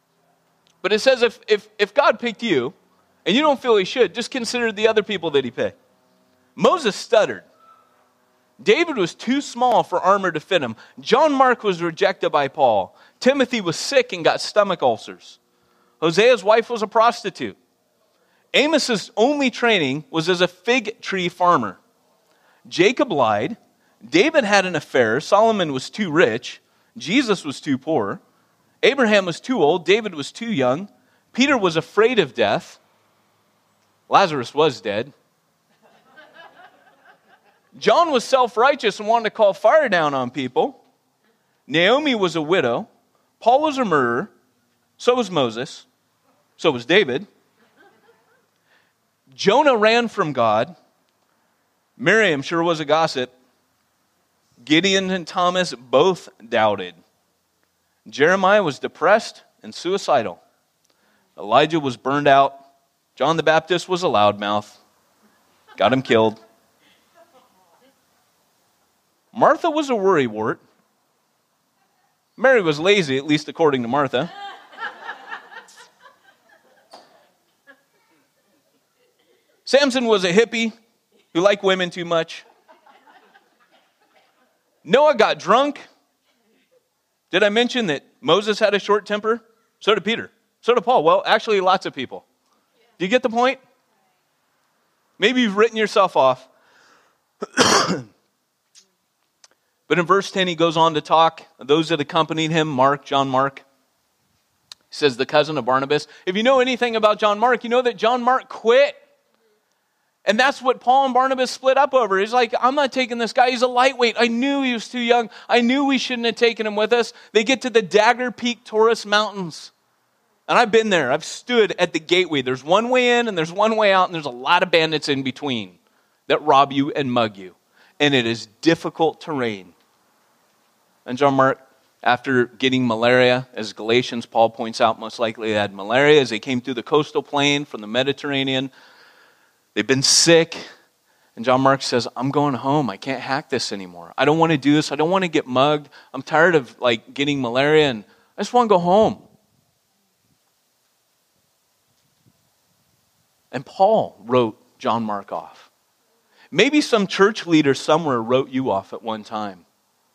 if God picked you, and you don't feel he should, just consider the other people that he picked. Moses stuttered. David was too small for armor to fit him. John Mark was rejected by Paul. Timothy was sick and got stomach ulcers. Hosea's wife was a prostitute. Amos's only training was as a fig tree farmer. Jacob lied. David had an affair. Solomon was too rich. Jesus was too poor. Abraham was too old. David was too young. Peter was afraid of death. Lazarus was dead. John was self-righteous and wanted to call fire down on people. Naomi was a widow. Paul was a murderer. So was Moses. So was David. Jonah ran from God. Miriam sure was a gossip. Gideon and Thomas both doubted. Jeremiah was depressed and suicidal. Elijah was burned out. John the Baptist was a loudmouth. Got him killed. Martha was a worrywart. Mary was lazy, at least according to Martha. Samson was a hippie who liked women too much. Noah got drunk. Did I mention that Moses had a short temper? So did Peter. So did Paul. Well, actually, lots of people. Do you get the point? Maybe you've written yourself off. But in verse 10, he goes on to talk. Those that accompanied him, Mark, John Mark. He says the cousin of Barnabas. If you know anything about John Mark, you know that John Mark quit. And that's what Paul and Barnabas split up over. He's like, I'm not taking this guy. He's a lightweight. I knew he was too young. I knew we shouldn't have taken him with us. They get to the Dagger Peak Taurus Mountains. And I've been there. I've stood at the gateway. There's one way in and there's one way out, and there's a lot of bandits in between that rob you and mug you. And it is difficult terrain. And John Mark, after getting malaria, as Galatians, Paul points out, most likely they had malaria as they came through the coastal plain from the Mediterranean. They've been sick. And John Mark says, I'm going home. I can't hack this anymore. I don't want to do this. I don't want to get mugged. I'm tired of getting malaria, and I just want to go home. And Paul wrote John Mark off. Maybe some church leader somewhere wrote you off at one time.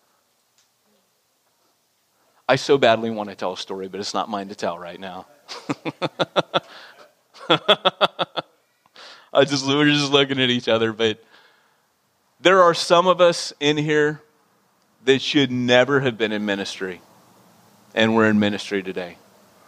I so badly want to tell a story, but it's not mine to tell right now. We're just looking at each other, but there are some of us in here that should never have been in ministry, and we're in ministry today.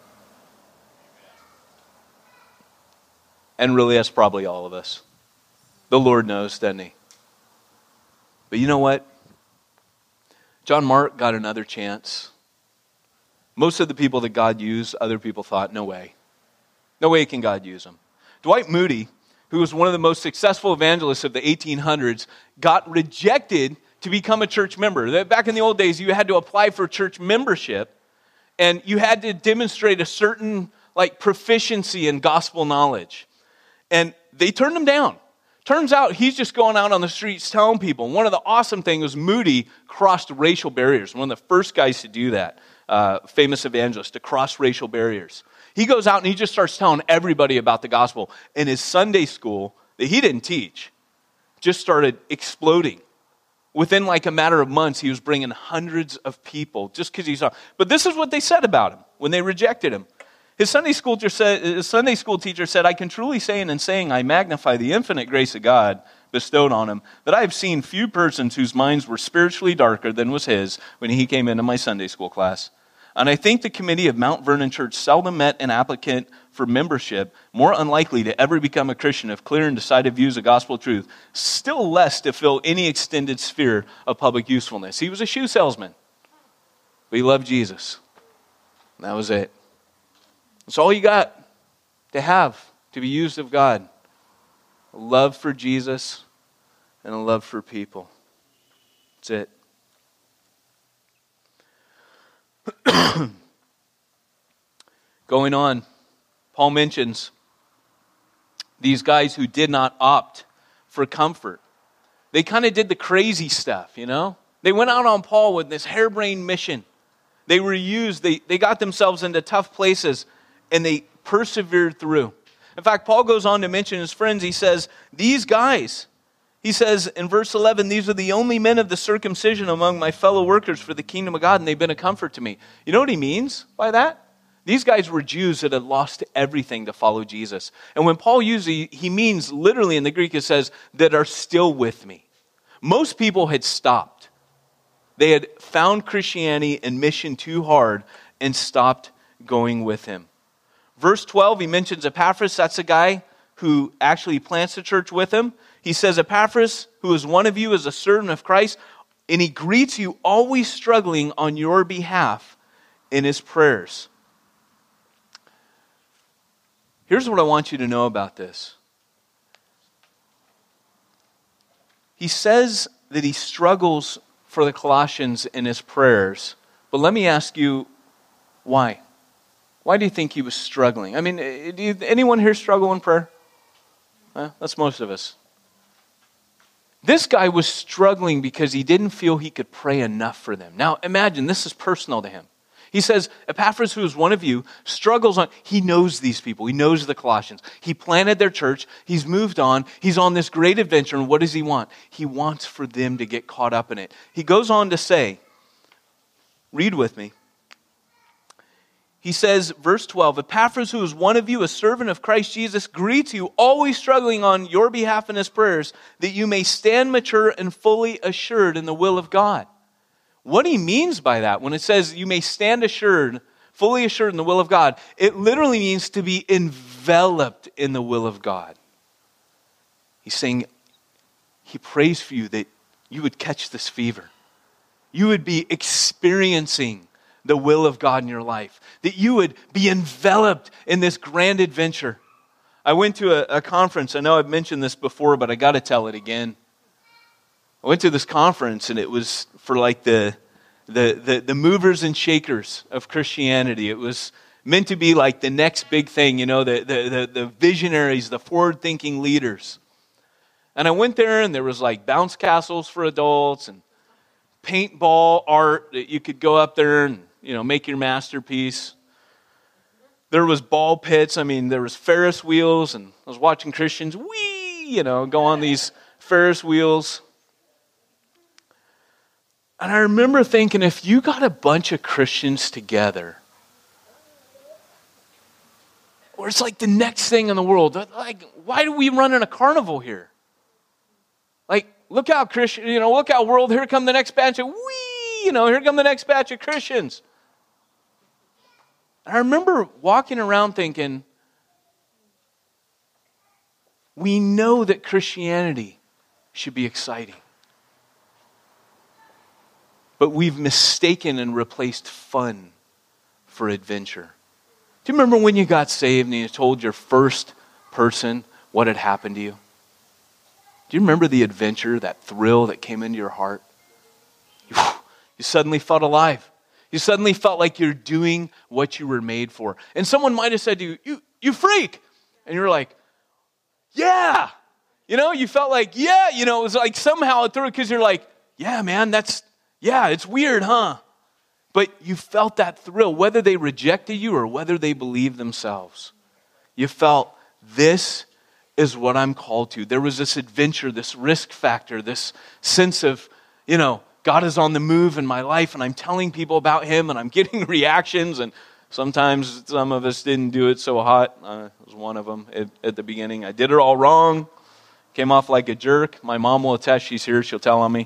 And really, that's probably all of us. The Lord knows, doesn't he? But you know what? John Mark got another chance. Most of the people that God used, other people thought, no way. No way can God use them. Dwight Moody, who was one of the most successful evangelists of the 1800s, got rejected to become a church member. Back in the old days, you had to apply for church membership, and you had to demonstrate a certain proficiency in gospel knowledge. And they turned him down. Turns out he's just going out on the streets telling people. One of the awesome things was Moody crossed racial barriers. One of the first guys to do that, famous evangelist, to cross racial barriers. He goes out and he just starts telling everybody about the gospel. And his Sunday school that he didn't teach just started exploding. Within a matter of months, he was bringing hundreds of people just because he saw. But this is what they said about him when they rejected him. His Sunday school teacher said, I can truly say in saying I magnify the infinite grace of God bestowed on him, that I have seen few persons whose minds were spiritually darker than was his when he came into my Sunday school class. And I think the committee of Mount Vernon Church seldom met an applicant for membership more unlikely to ever become a Christian of clear and decided views of gospel truth, still less to fill any extended sphere of public usefulness. He was a shoe salesman, but he loved Jesus. And that was it. It's all you got to have to be used of God. A love for Jesus and a love for people. That's it. Going on, Paul mentions these guys who did not opt for comfort. They kind of did the crazy stuff, you know? They went out on Paul with this harebrained mission. They were used, they got themselves into tough places, and they persevered through. In fact, Paul goes on to mention his friends. He says, these guys, he says in verse 11, these are the only men of the circumcision among my fellow workers for the kingdom of God, and they've been a comfort to me. You know what he means by that? These guys were Jews that had lost everything to follow Jesus. And when Paul uses, he means literally in the Greek, it says, that are still with me. Most people had stopped. They had found Christianity and mission too hard and stopped going with him. Verse 12, he mentions Epaphras. That's a guy who actually plants the church with him. He says, Epaphras, who is one of you, is a servant of Christ, and he greets you, always struggling on your behalf in his prayers. Here's what I want you to know about this. He says that he struggles for the Colossians in his prayers. But let me ask you, why? Why do you think he was struggling? I mean, anyone here struggle in prayer? That's most of us. This guy was struggling because he didn't feel he could pray enough for them. Now, imagine, this is personal to him. He says, Epaphras, who is one of you, struggles on, he knows these people. He knows the Colossians. He planted their church. He's moved on. He's on this great adventure. And what does he want? He wants for them to get caught up in it. He goes on to say, read with me. He says, verse 12, Epaphras, who is one of you, a servant of Christ Jesus, greets you, always struggling on your behalf in his prayers, that you may stand mature and fully assured in the will of God. What he means by that, when it says you may stand assured, fully assured in the will of God, it literally means to be enveloped in the will of God. He's saying, he prays for you that you would catch this fever. You would be experiencing the will of God in your life. That you would be enveloped in this grand adventure. I went to a conference. I know I've mentioned this before, but I got to tell it again. I went to this conference, and it was for like the movers and shakers of Christianity. It was meant to be like the next big thing, you know, the visionaries, the forward-thinking leaders. And I went there, and there was like bounce castles for adults and paintball art that you could go up there and, you know, make your masterpiece. There was ball pits. I mean, there was Ferris wheels, and I was watching Christians, go on these Ferris wheels. And I remember thinking, if you got a bunch of Christians together, or it's like the next thing in the world, like, why do we run in a carnival here? Like, look how look how world, here come the next batch of, here come the next batch of Christians. And I remember walking around thinking, we know that Christianity should be exciting. But we've mistaken and replaced fun for adventure. Do you remember when you got saved and you told your first person what had happened to you? Do you remember the adventure, that thrill that came into your heart? You suddenly felt alive. You suddenly felt like you're doing what you were made for. And someone might have said to you, you freak. And you're like, yeah. You felt like, yeah. It was like somehow it threw it because you're like, yeah, man, it's weird, huh? But you felt that thrill, whether they rejected you or whether they believed themselves. You felt, this is what I'm called to. There was this adventure, this risk factor, this sense of, God is on the move in my life, and I'm telling people about him, and I'm getting reactions, and sometimes some of us didn't do it so hot. I was one of them at the beginning. I did it all wrong, came off like a jerk. My mom will attest, she's here, she'll tell on me.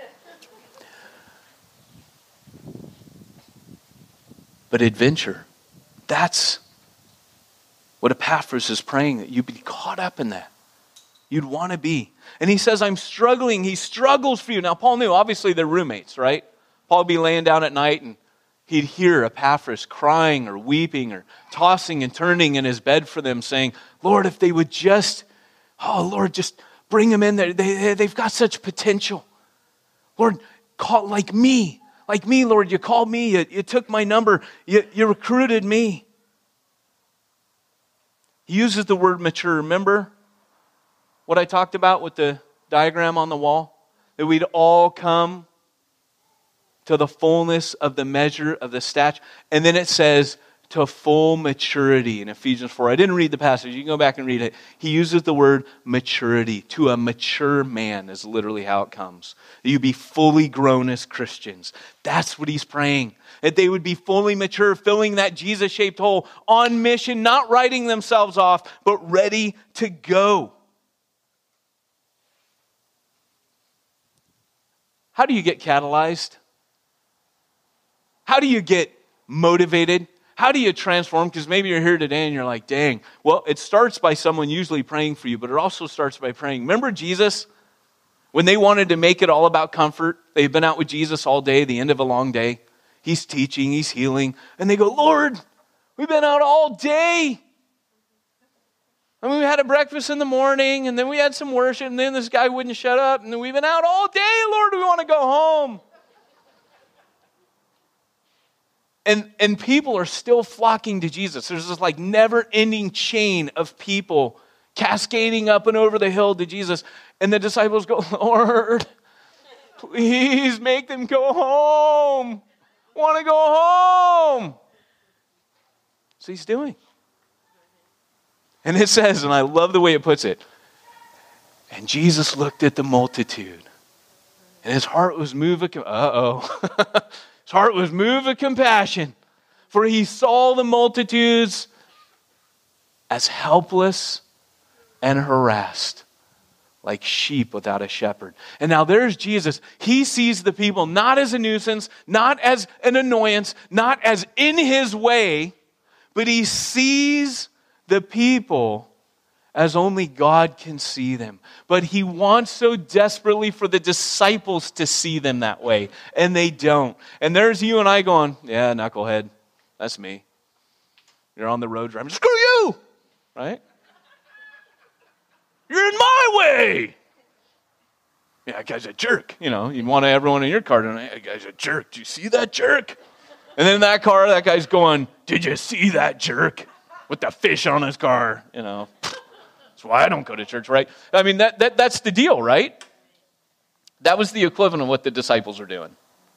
But adventure, that's what Epaphras is praying, that you'd be caught up in that. You'd want to be. And he says, I'm struggling. He struggles for you. Now, Paul knew, obviously, they're roommates, right? Paul would be laying down at night, and he'd hear Epaphras crying or weeping or tossing and turning in his bed for them, saying, Lord, if they would just, just bring them in there. They've got such potential. Lord, call like me, Lord. You called me. You took my number. You recruited me. He uses the word mature. Remember what I talked about with the diagram on the wall? That we'd all come to the fullness of the measure of the stature. And then it says to full maturity in Ephesians 4. I didn't read the passage. You can go back and read it. He uses the word maturity. To a mature man is literally how it comes. That you be fully grown as Christians. That's what he's praying. That they would be fully mature, filling that Jesus-shaped hole, on mission, not writing themselves off, but ready to go. How do you get catalyzed? How do you get motivated? How do you transform? Because maybe you're here today and you're like, dang. Well, it starts by someone usually praying for you, but it also starts by praying. Remember Jesus? When they wanted to make it all about comfort, they've been out with Jesus all day, the end of a long day. He's teaching, he's healing. And they go, Lord, we've been out all day. And we had a breakfast in the morning, and then we had some worship, and then this guy wouldn't shut up. And then we've been out all day, Lord, we want to go home. And people are still flocking to Jesus. There's this like never-ending chain of people cascading up and over the hill to Jesus. And the disciples go, Lord, please make them go home. Want to go home. So he's doing. And it says, and I love the way it puts it, and Jesus looked at the multitude, and his heart was moved with, his heart was moved with compassion, for he saw the multitudes as helpless and harassed, like sheep without a shepherd. And now there's Jesus. He sees the people not as a nuisance, not as an annoyance, not as in his way, but he sees the people as only God can see them. But he wants so desperately for the disciples to see them that way, and they don't. And there's you and I going, yeah, knucklehead, that's me. You're on the road driving, screw you, right? You're in my way. Yeah, that guy's a jerk. You know, you want everyone in your car to know, that guy's a jerk. Did you see that jerk? And then in that car, that guy's going, did you see that jerk? With the fish on his car, you know. That's why I don't go to church, right? I mean, that's the deal, right? That was the equivalent of what the disciples are doing.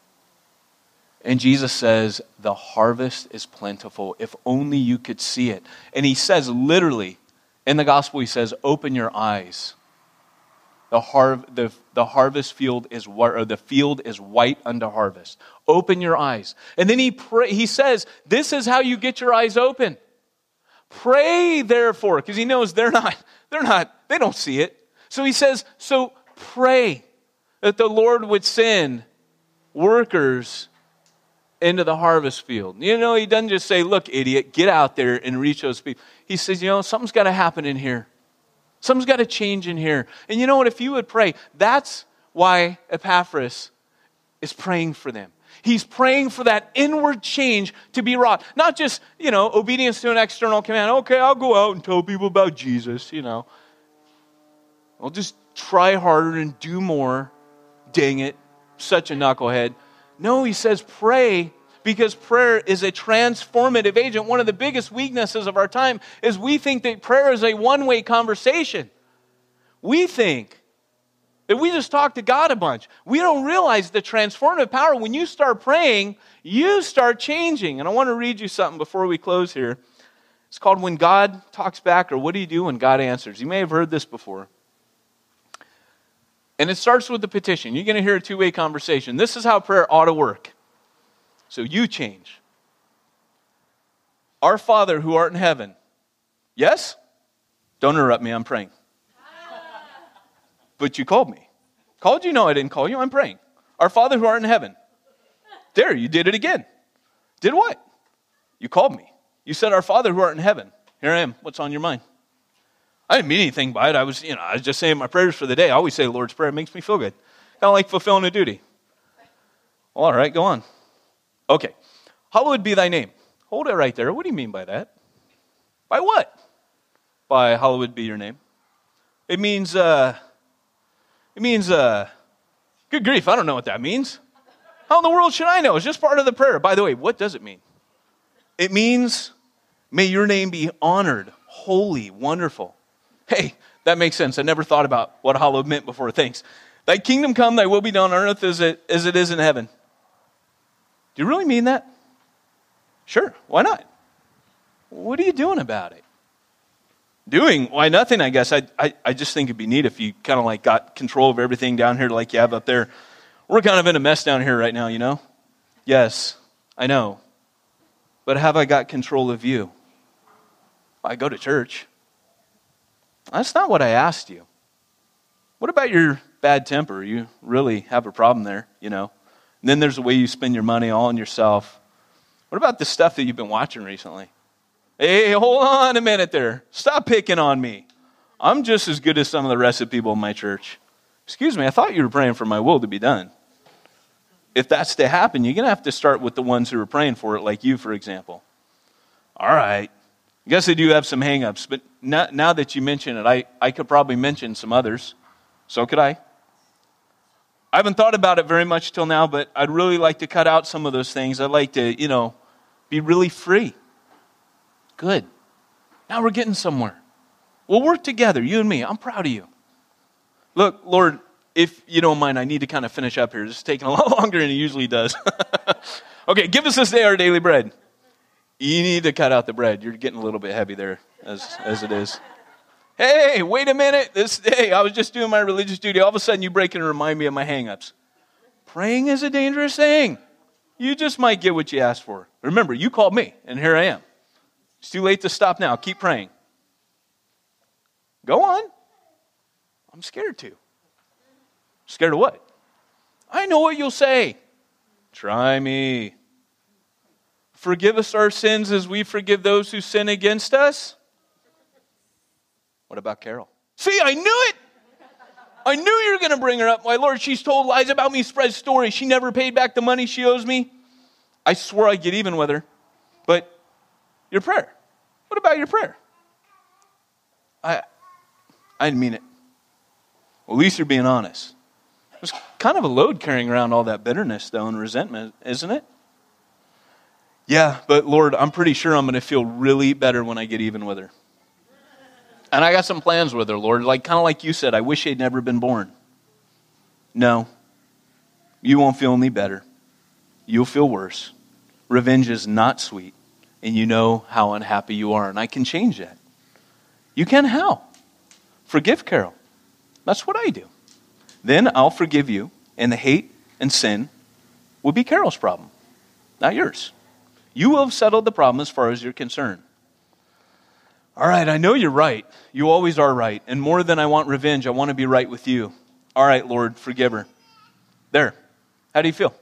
And Jesus says, the harvest is plentiful, if only you could see it. And he says, literally, in the gospel, he says, open your eyes. The harvest field is the field is white unto harvest. Open your eyes. And then he says, this is how you get your eyes open. Pray, therefore, because he knows they don't see it. So he says, so pray that the Lord would send workers into the harvest field. You know, he doesn't just say, look, idiot, get out there and reach those people. He says, you know, something's got to happen in here. Something's got to change in here. And you know what, if you would pray, that's why Epaphras is praying for them. He's praying for that inward change to be wrought. Not just, you know, obedience to an external command. Okay, I'll go out and tell people about Jesus, you know. I'll just try harder and do more. Dang it, such a knucklehead. No, he says pray, because prayer is a transformative agent. One of the biggest weaknesses of our time is we think that prayer is a one-way conversation. We think that we just talk to God a bunch. We don't realize the transformative power. When you start praying, you start changing. And I want to read you something before we close here. It's called When God Talks Back, or What Do You Do When God Answers? You may have heard this before. And it starts with the petition. You're going to hear a two-way conversation. This is how prayer ought to work. So you change. Our Father who art in heaven. Yes? Don't interrupt me, I'm praying. But you called me. Called you? No, I didn't call you. I'm praying. Our Father who art in heaven. There, you did it again. Did what? You called me. You said, our Father who art in heaven. Here I am. What's on your mind? I didn't mean anything by it. I was just saying my prayers for the day. I always say the Lord's Prayer. It makes me feel good. Kind of like fulfilling a duty. Well, all right, go on. Okay. Hallowed be thy name. Hold it right there. What do you mean by that? By what? By hallowed be your name. It means, good grief, I don't know what that means. How in the world should I know? It's just part of the prayer. By the way, what does it mean? It means, may your name be honored, holy, wonderful. Hey, that makes sense. I never thought about what hallowed meant before. Thanks. Thy kingdom come, thy will be done on earth as it is in heaven. Do you really mean that? Sure, why not? What are you doing about it? Doing? Why, nothing, I guess. I just think it'd be neat if you kind of like got control of everything down here like you have up there. We're kind of in a mess down here right now, you know? Yes, I know. But have I got control of you? I go to church. That's not what I asked you. What about your bad temper? You really have a problem there, you know? And then there's the way you spend your money all on yourself. What about the stuff that you've been watching recently? Hey, hold on a minute there. Stop picking on me. I'm just as good as some of the rest of the people in my church. Excuse me, I thought you were praying for my will to be done. If that's to happen, you're going to have to start with the ones who are praying for it, like you, for example. All right. I guess I do have some hang-ups, but now that you mention it, I could probably mention some others. So could I. I haven't thought about it very much till now, but I'd really like to cut out some of those things. I'd like to, be really free. Good. Now we're getting somewhere. We'll work together, you and me. I'm proud of you. Look, Lord, if you don't mind, I need to kind of finish up here. This is taking a lot longer than it usually does. Okay, give us this day our daily bread. You need to cut out the bread. You're getting a little bit heavy there as it is. Hey, wait a minute. This day, I was just doing my religious duty. All of a sudden, you break in and remind me of my hang-ups. Praying is a dangerous thing. You just might get what you asked for. Remember, you called me, and here I am. It's too late to stop now. Keep praying. Go on. I'm scared to. Scared of what? I know what you'll say. Try me. Forgive us our sins as we forgive those who sin against us. What about Carol? See, I knew it. I knew you were going to bring her up. My Lord, she's told lies about me, spread stories. She never paid back the money she owes me. I swore I'd get even with her. But your prayer. What about your prayer? I didn't mean it. Well, at least you're being honest. It's kind of a load carrying around all that bitterness, though, and resentment, isn't it? Yeah, but Lord, I'm pretty sure I'm going to feel really better when I get even with her. And I got some plans with her, Lord. Kind of like you said, I wish she'd never been born. No, you won't feel any better. You'll feel worse. Revenge is not sweet. And you know how unhappy you are. And I can change that. You can how? Forgive Carol. That's what I do. Then I'll forgive you. And the hate and sin will be Carol's problem, not yours. You will have settled the problem as far as you're concerned. All right, I know you're right. You always are right. And more than I want revenge, I want to be right with you. All right, Lord, forgive her. There. How do you feel?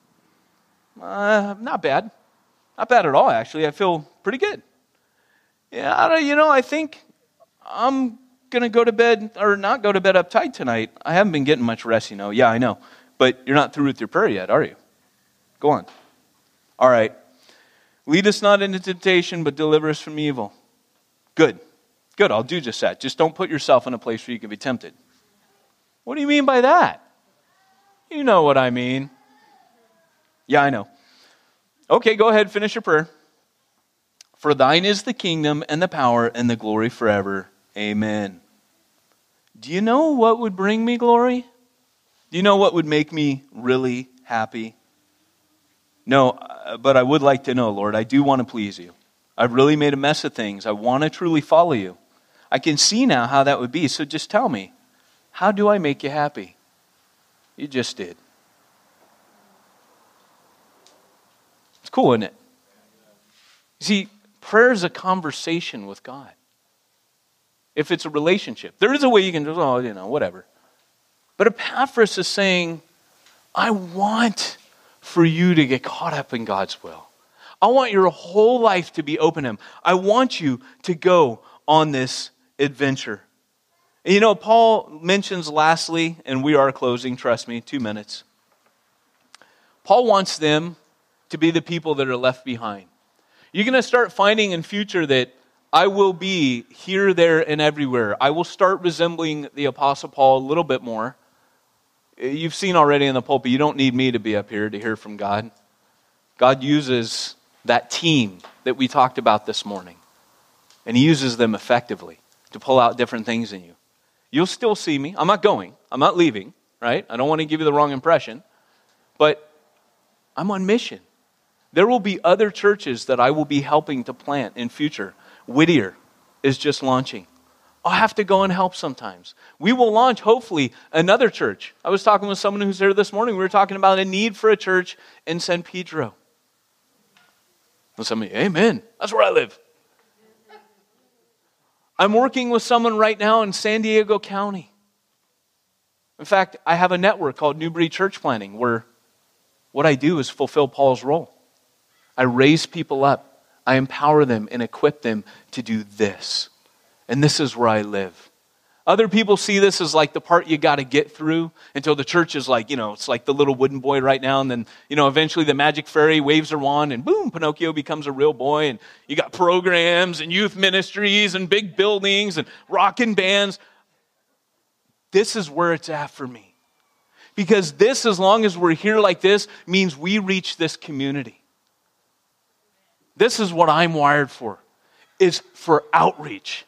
Not bad. Not bad at all, actually. I feel pretty good. Yeah, I think I'm going to go to bed, or not go to bed uptight tonight. I haven't been getting much rest, Yeah, I know. But you're not through with your prayer yet, are you? Go on. All right. Lead us not into temptation, but deliver us from evil. Good. Good, I'll do just that. Just don't put yourself in a place where you can be tempted. What do you mean by that? You know what I mean. Yeah, I know. Okay, go ahead, finish your prayer. For thine is the kingdom and the power and the glory forever. Amen. Do you know what would bring me glory? Do you know what would make me really happy? No, but I would like to know, Lord. I do want to please you. I've really made a mess of things. I want to truly follow you. I can see now how that would be. So just tell me, how do I make you happy? You just did. It's cool, isn't it? See, prayer is a conversation with God. If it's a relationship, there is a way you can just, whatever. But Epaphras is saying, I want for you to get caught up in God's will. I want your whole life to be open to Him. I want you to go on this adventure. And Paul mentions lastly, and we are closing, trust me, 2 minutes. Paul wants them to be the people that are left behind. You're going to start finding in future that I will be here, there, and everywhere. I will start resembling the Apostle Paul a little bit more. You've seen already in the pulpit, you don't need me to be up here to hear from God. God uses that team that we talked about this morning, and He uses them effectively to pull out different things in you. You'll still see me. I'm not going. I'm not leaving, right? I don't want to give you the wrong impression, but I'm on mission. There will be other churches that I will be helping to plant in future. Whittier is just launching. I'll have to go and help sometimes. We will launch, hopefully, another church. I was talking with someone who's here this morning. We were talking about a need for a church in San Pedro. And somebody, amen. That's where I live. I'm working with someone right now in San Diego County. In fact, I have a network called New Breed Church Planning where what I do is fulfill Paul's role. I raise people up. I empower them and equip them to do this. And this is where I live. Other people see this as like the part you got to get through until the church is like, it's like the little wooden boy right now. And then, eventually the magic fairy waves her wand and boom, Pinocchio becomes a real boy. And you got programs and youth ministries and big buildings and rockin' bands. This is where it's at for me. Because this, as long as we're here like this, means we reach this community. This is what I'm wired for, is for outreach.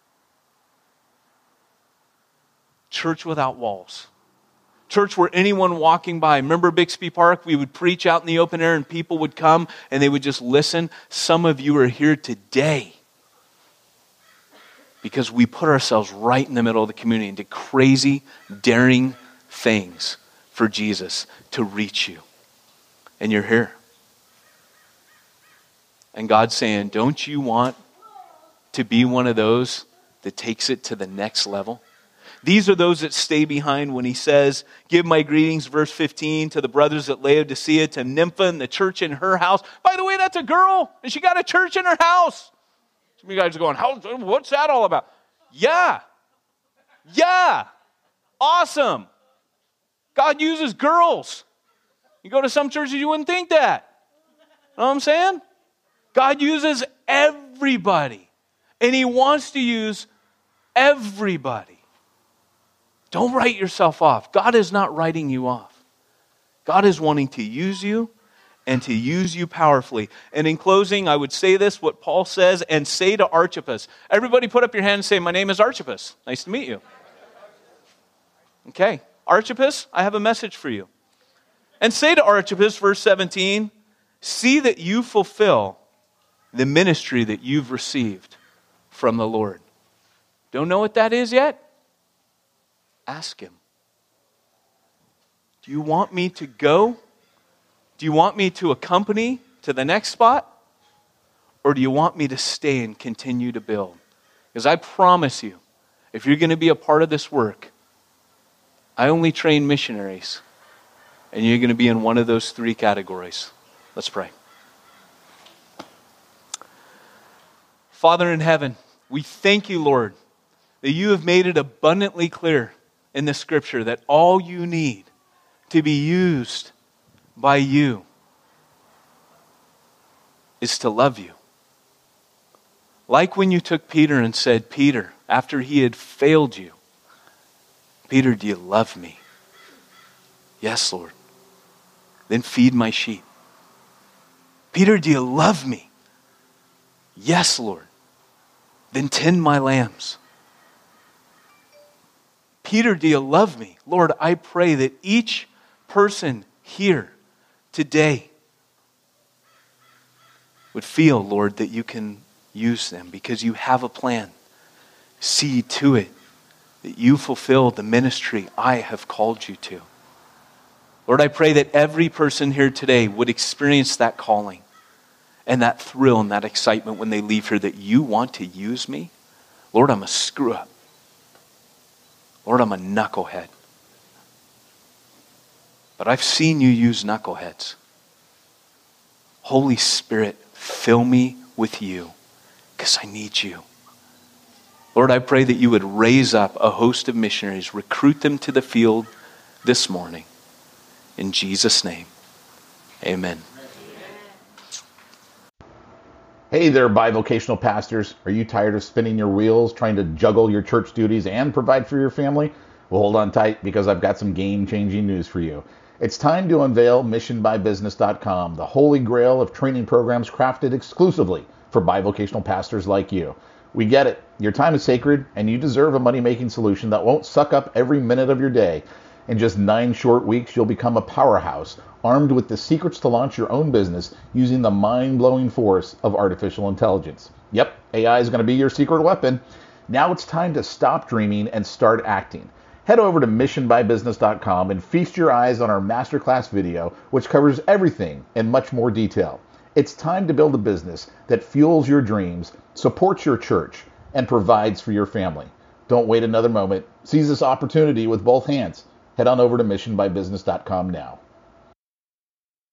Church without walls. Church where anyone walking by, remember Bixby Park? We would preach out in the open air and people would come and they would just listen. Some of you are here today because we put ourselves right in the middle of the community and did crazy, daring things for Jesus to reach you. And you're here. And God's saying, don't you want to be one of those that takes it to the next level? These are those that stay behind when He says, give my greetings, verse 15, to the brothers at Laodicea, to Nympha and the church in her house. By the way, that's a girl, and she got a church in her house. Some of you guys are going, what's that all about? Yeah. Awesome. God uses girls. You go to some churches, you wouldn't think that. You know what I'm saying? God uses everybody. And He wants to use everybody. Don't write yourself off. God is not writing you off. God is wanting to use you and to use you powerfully. And in closing, I would say this, what Paul says, and say to Archippus. Everybody put up your hand and say, my name is Archippus. Nice to meet you. Okay. Archippus, I have a message for you. And say to Archippus, verse 17, see that you fulfill the ministry that you've received from the Lord. Don't know what that is yet? Ask Him. Do you want me to go? Do you want me to accompany to the next spot? Or do you want me to stay and continue to build? Because I promise you, if you're going to be a part of this work, I only train missionaries. And you're going to be in one of those three categories. Let's pray. Father in heaven, we thank you, Lord, that you have made it abundantly clear in the Scripture that all you need to be used by you is to love you. Like when you took Peter and said, Peter, after he had failed you, Peter, do you love me? Yes, Lord. Then feed my sheep. Peter, do you love me? Yes, Lord. Then tend my lambs. Peter, do you love me? Lord, I pray that each person here today would feel, Lord, that you can use them because you have a plan. See to it that you fulfill the ministry I have called you to. Lord, I pray that every person here today would experience that calling and that thrill and that excitement when they leave here that you want to use me. Lord, I'm a screw up. Lord, I'm a knucklehead. But I've seen you use knuckleheads. Holy Spirit, fill me with you because I need you. Lord, I pray that you would raise up a host of missionaries, recruit them to the field this morning. In Jesus' name, amen. Hey there, bivocational pastors. Are you tired of spinning your wheels trying to juggle your church duties and provide for your family? Well, hold on tight because I've got some game-changing news for you. It's time to unveil missionbybusiness.com, the holy grail of training programs crafted exclusively for bivocational pastors like you. We get it. Your time is sacred, and you deserve a money-making solution that won't suck up every minute of your day. In just 9 short weeks, you'll become a powerhouse, armed with the secrets to launch your own business using the mind-blowing force of artificial intelligence. Yep, AI is going to be your secret weapon. Now it's time to stop dreaming and start acting. Head over to missionbybusiness.com and feast your eyes on our masterclass video, which covers everything in much more detail. It's time to build a business that fuels your dreams, supports your church, and provides for your family. Don't wait another moment. Seize this opportunity with both hands. Head on over to missionbybusiness.com now.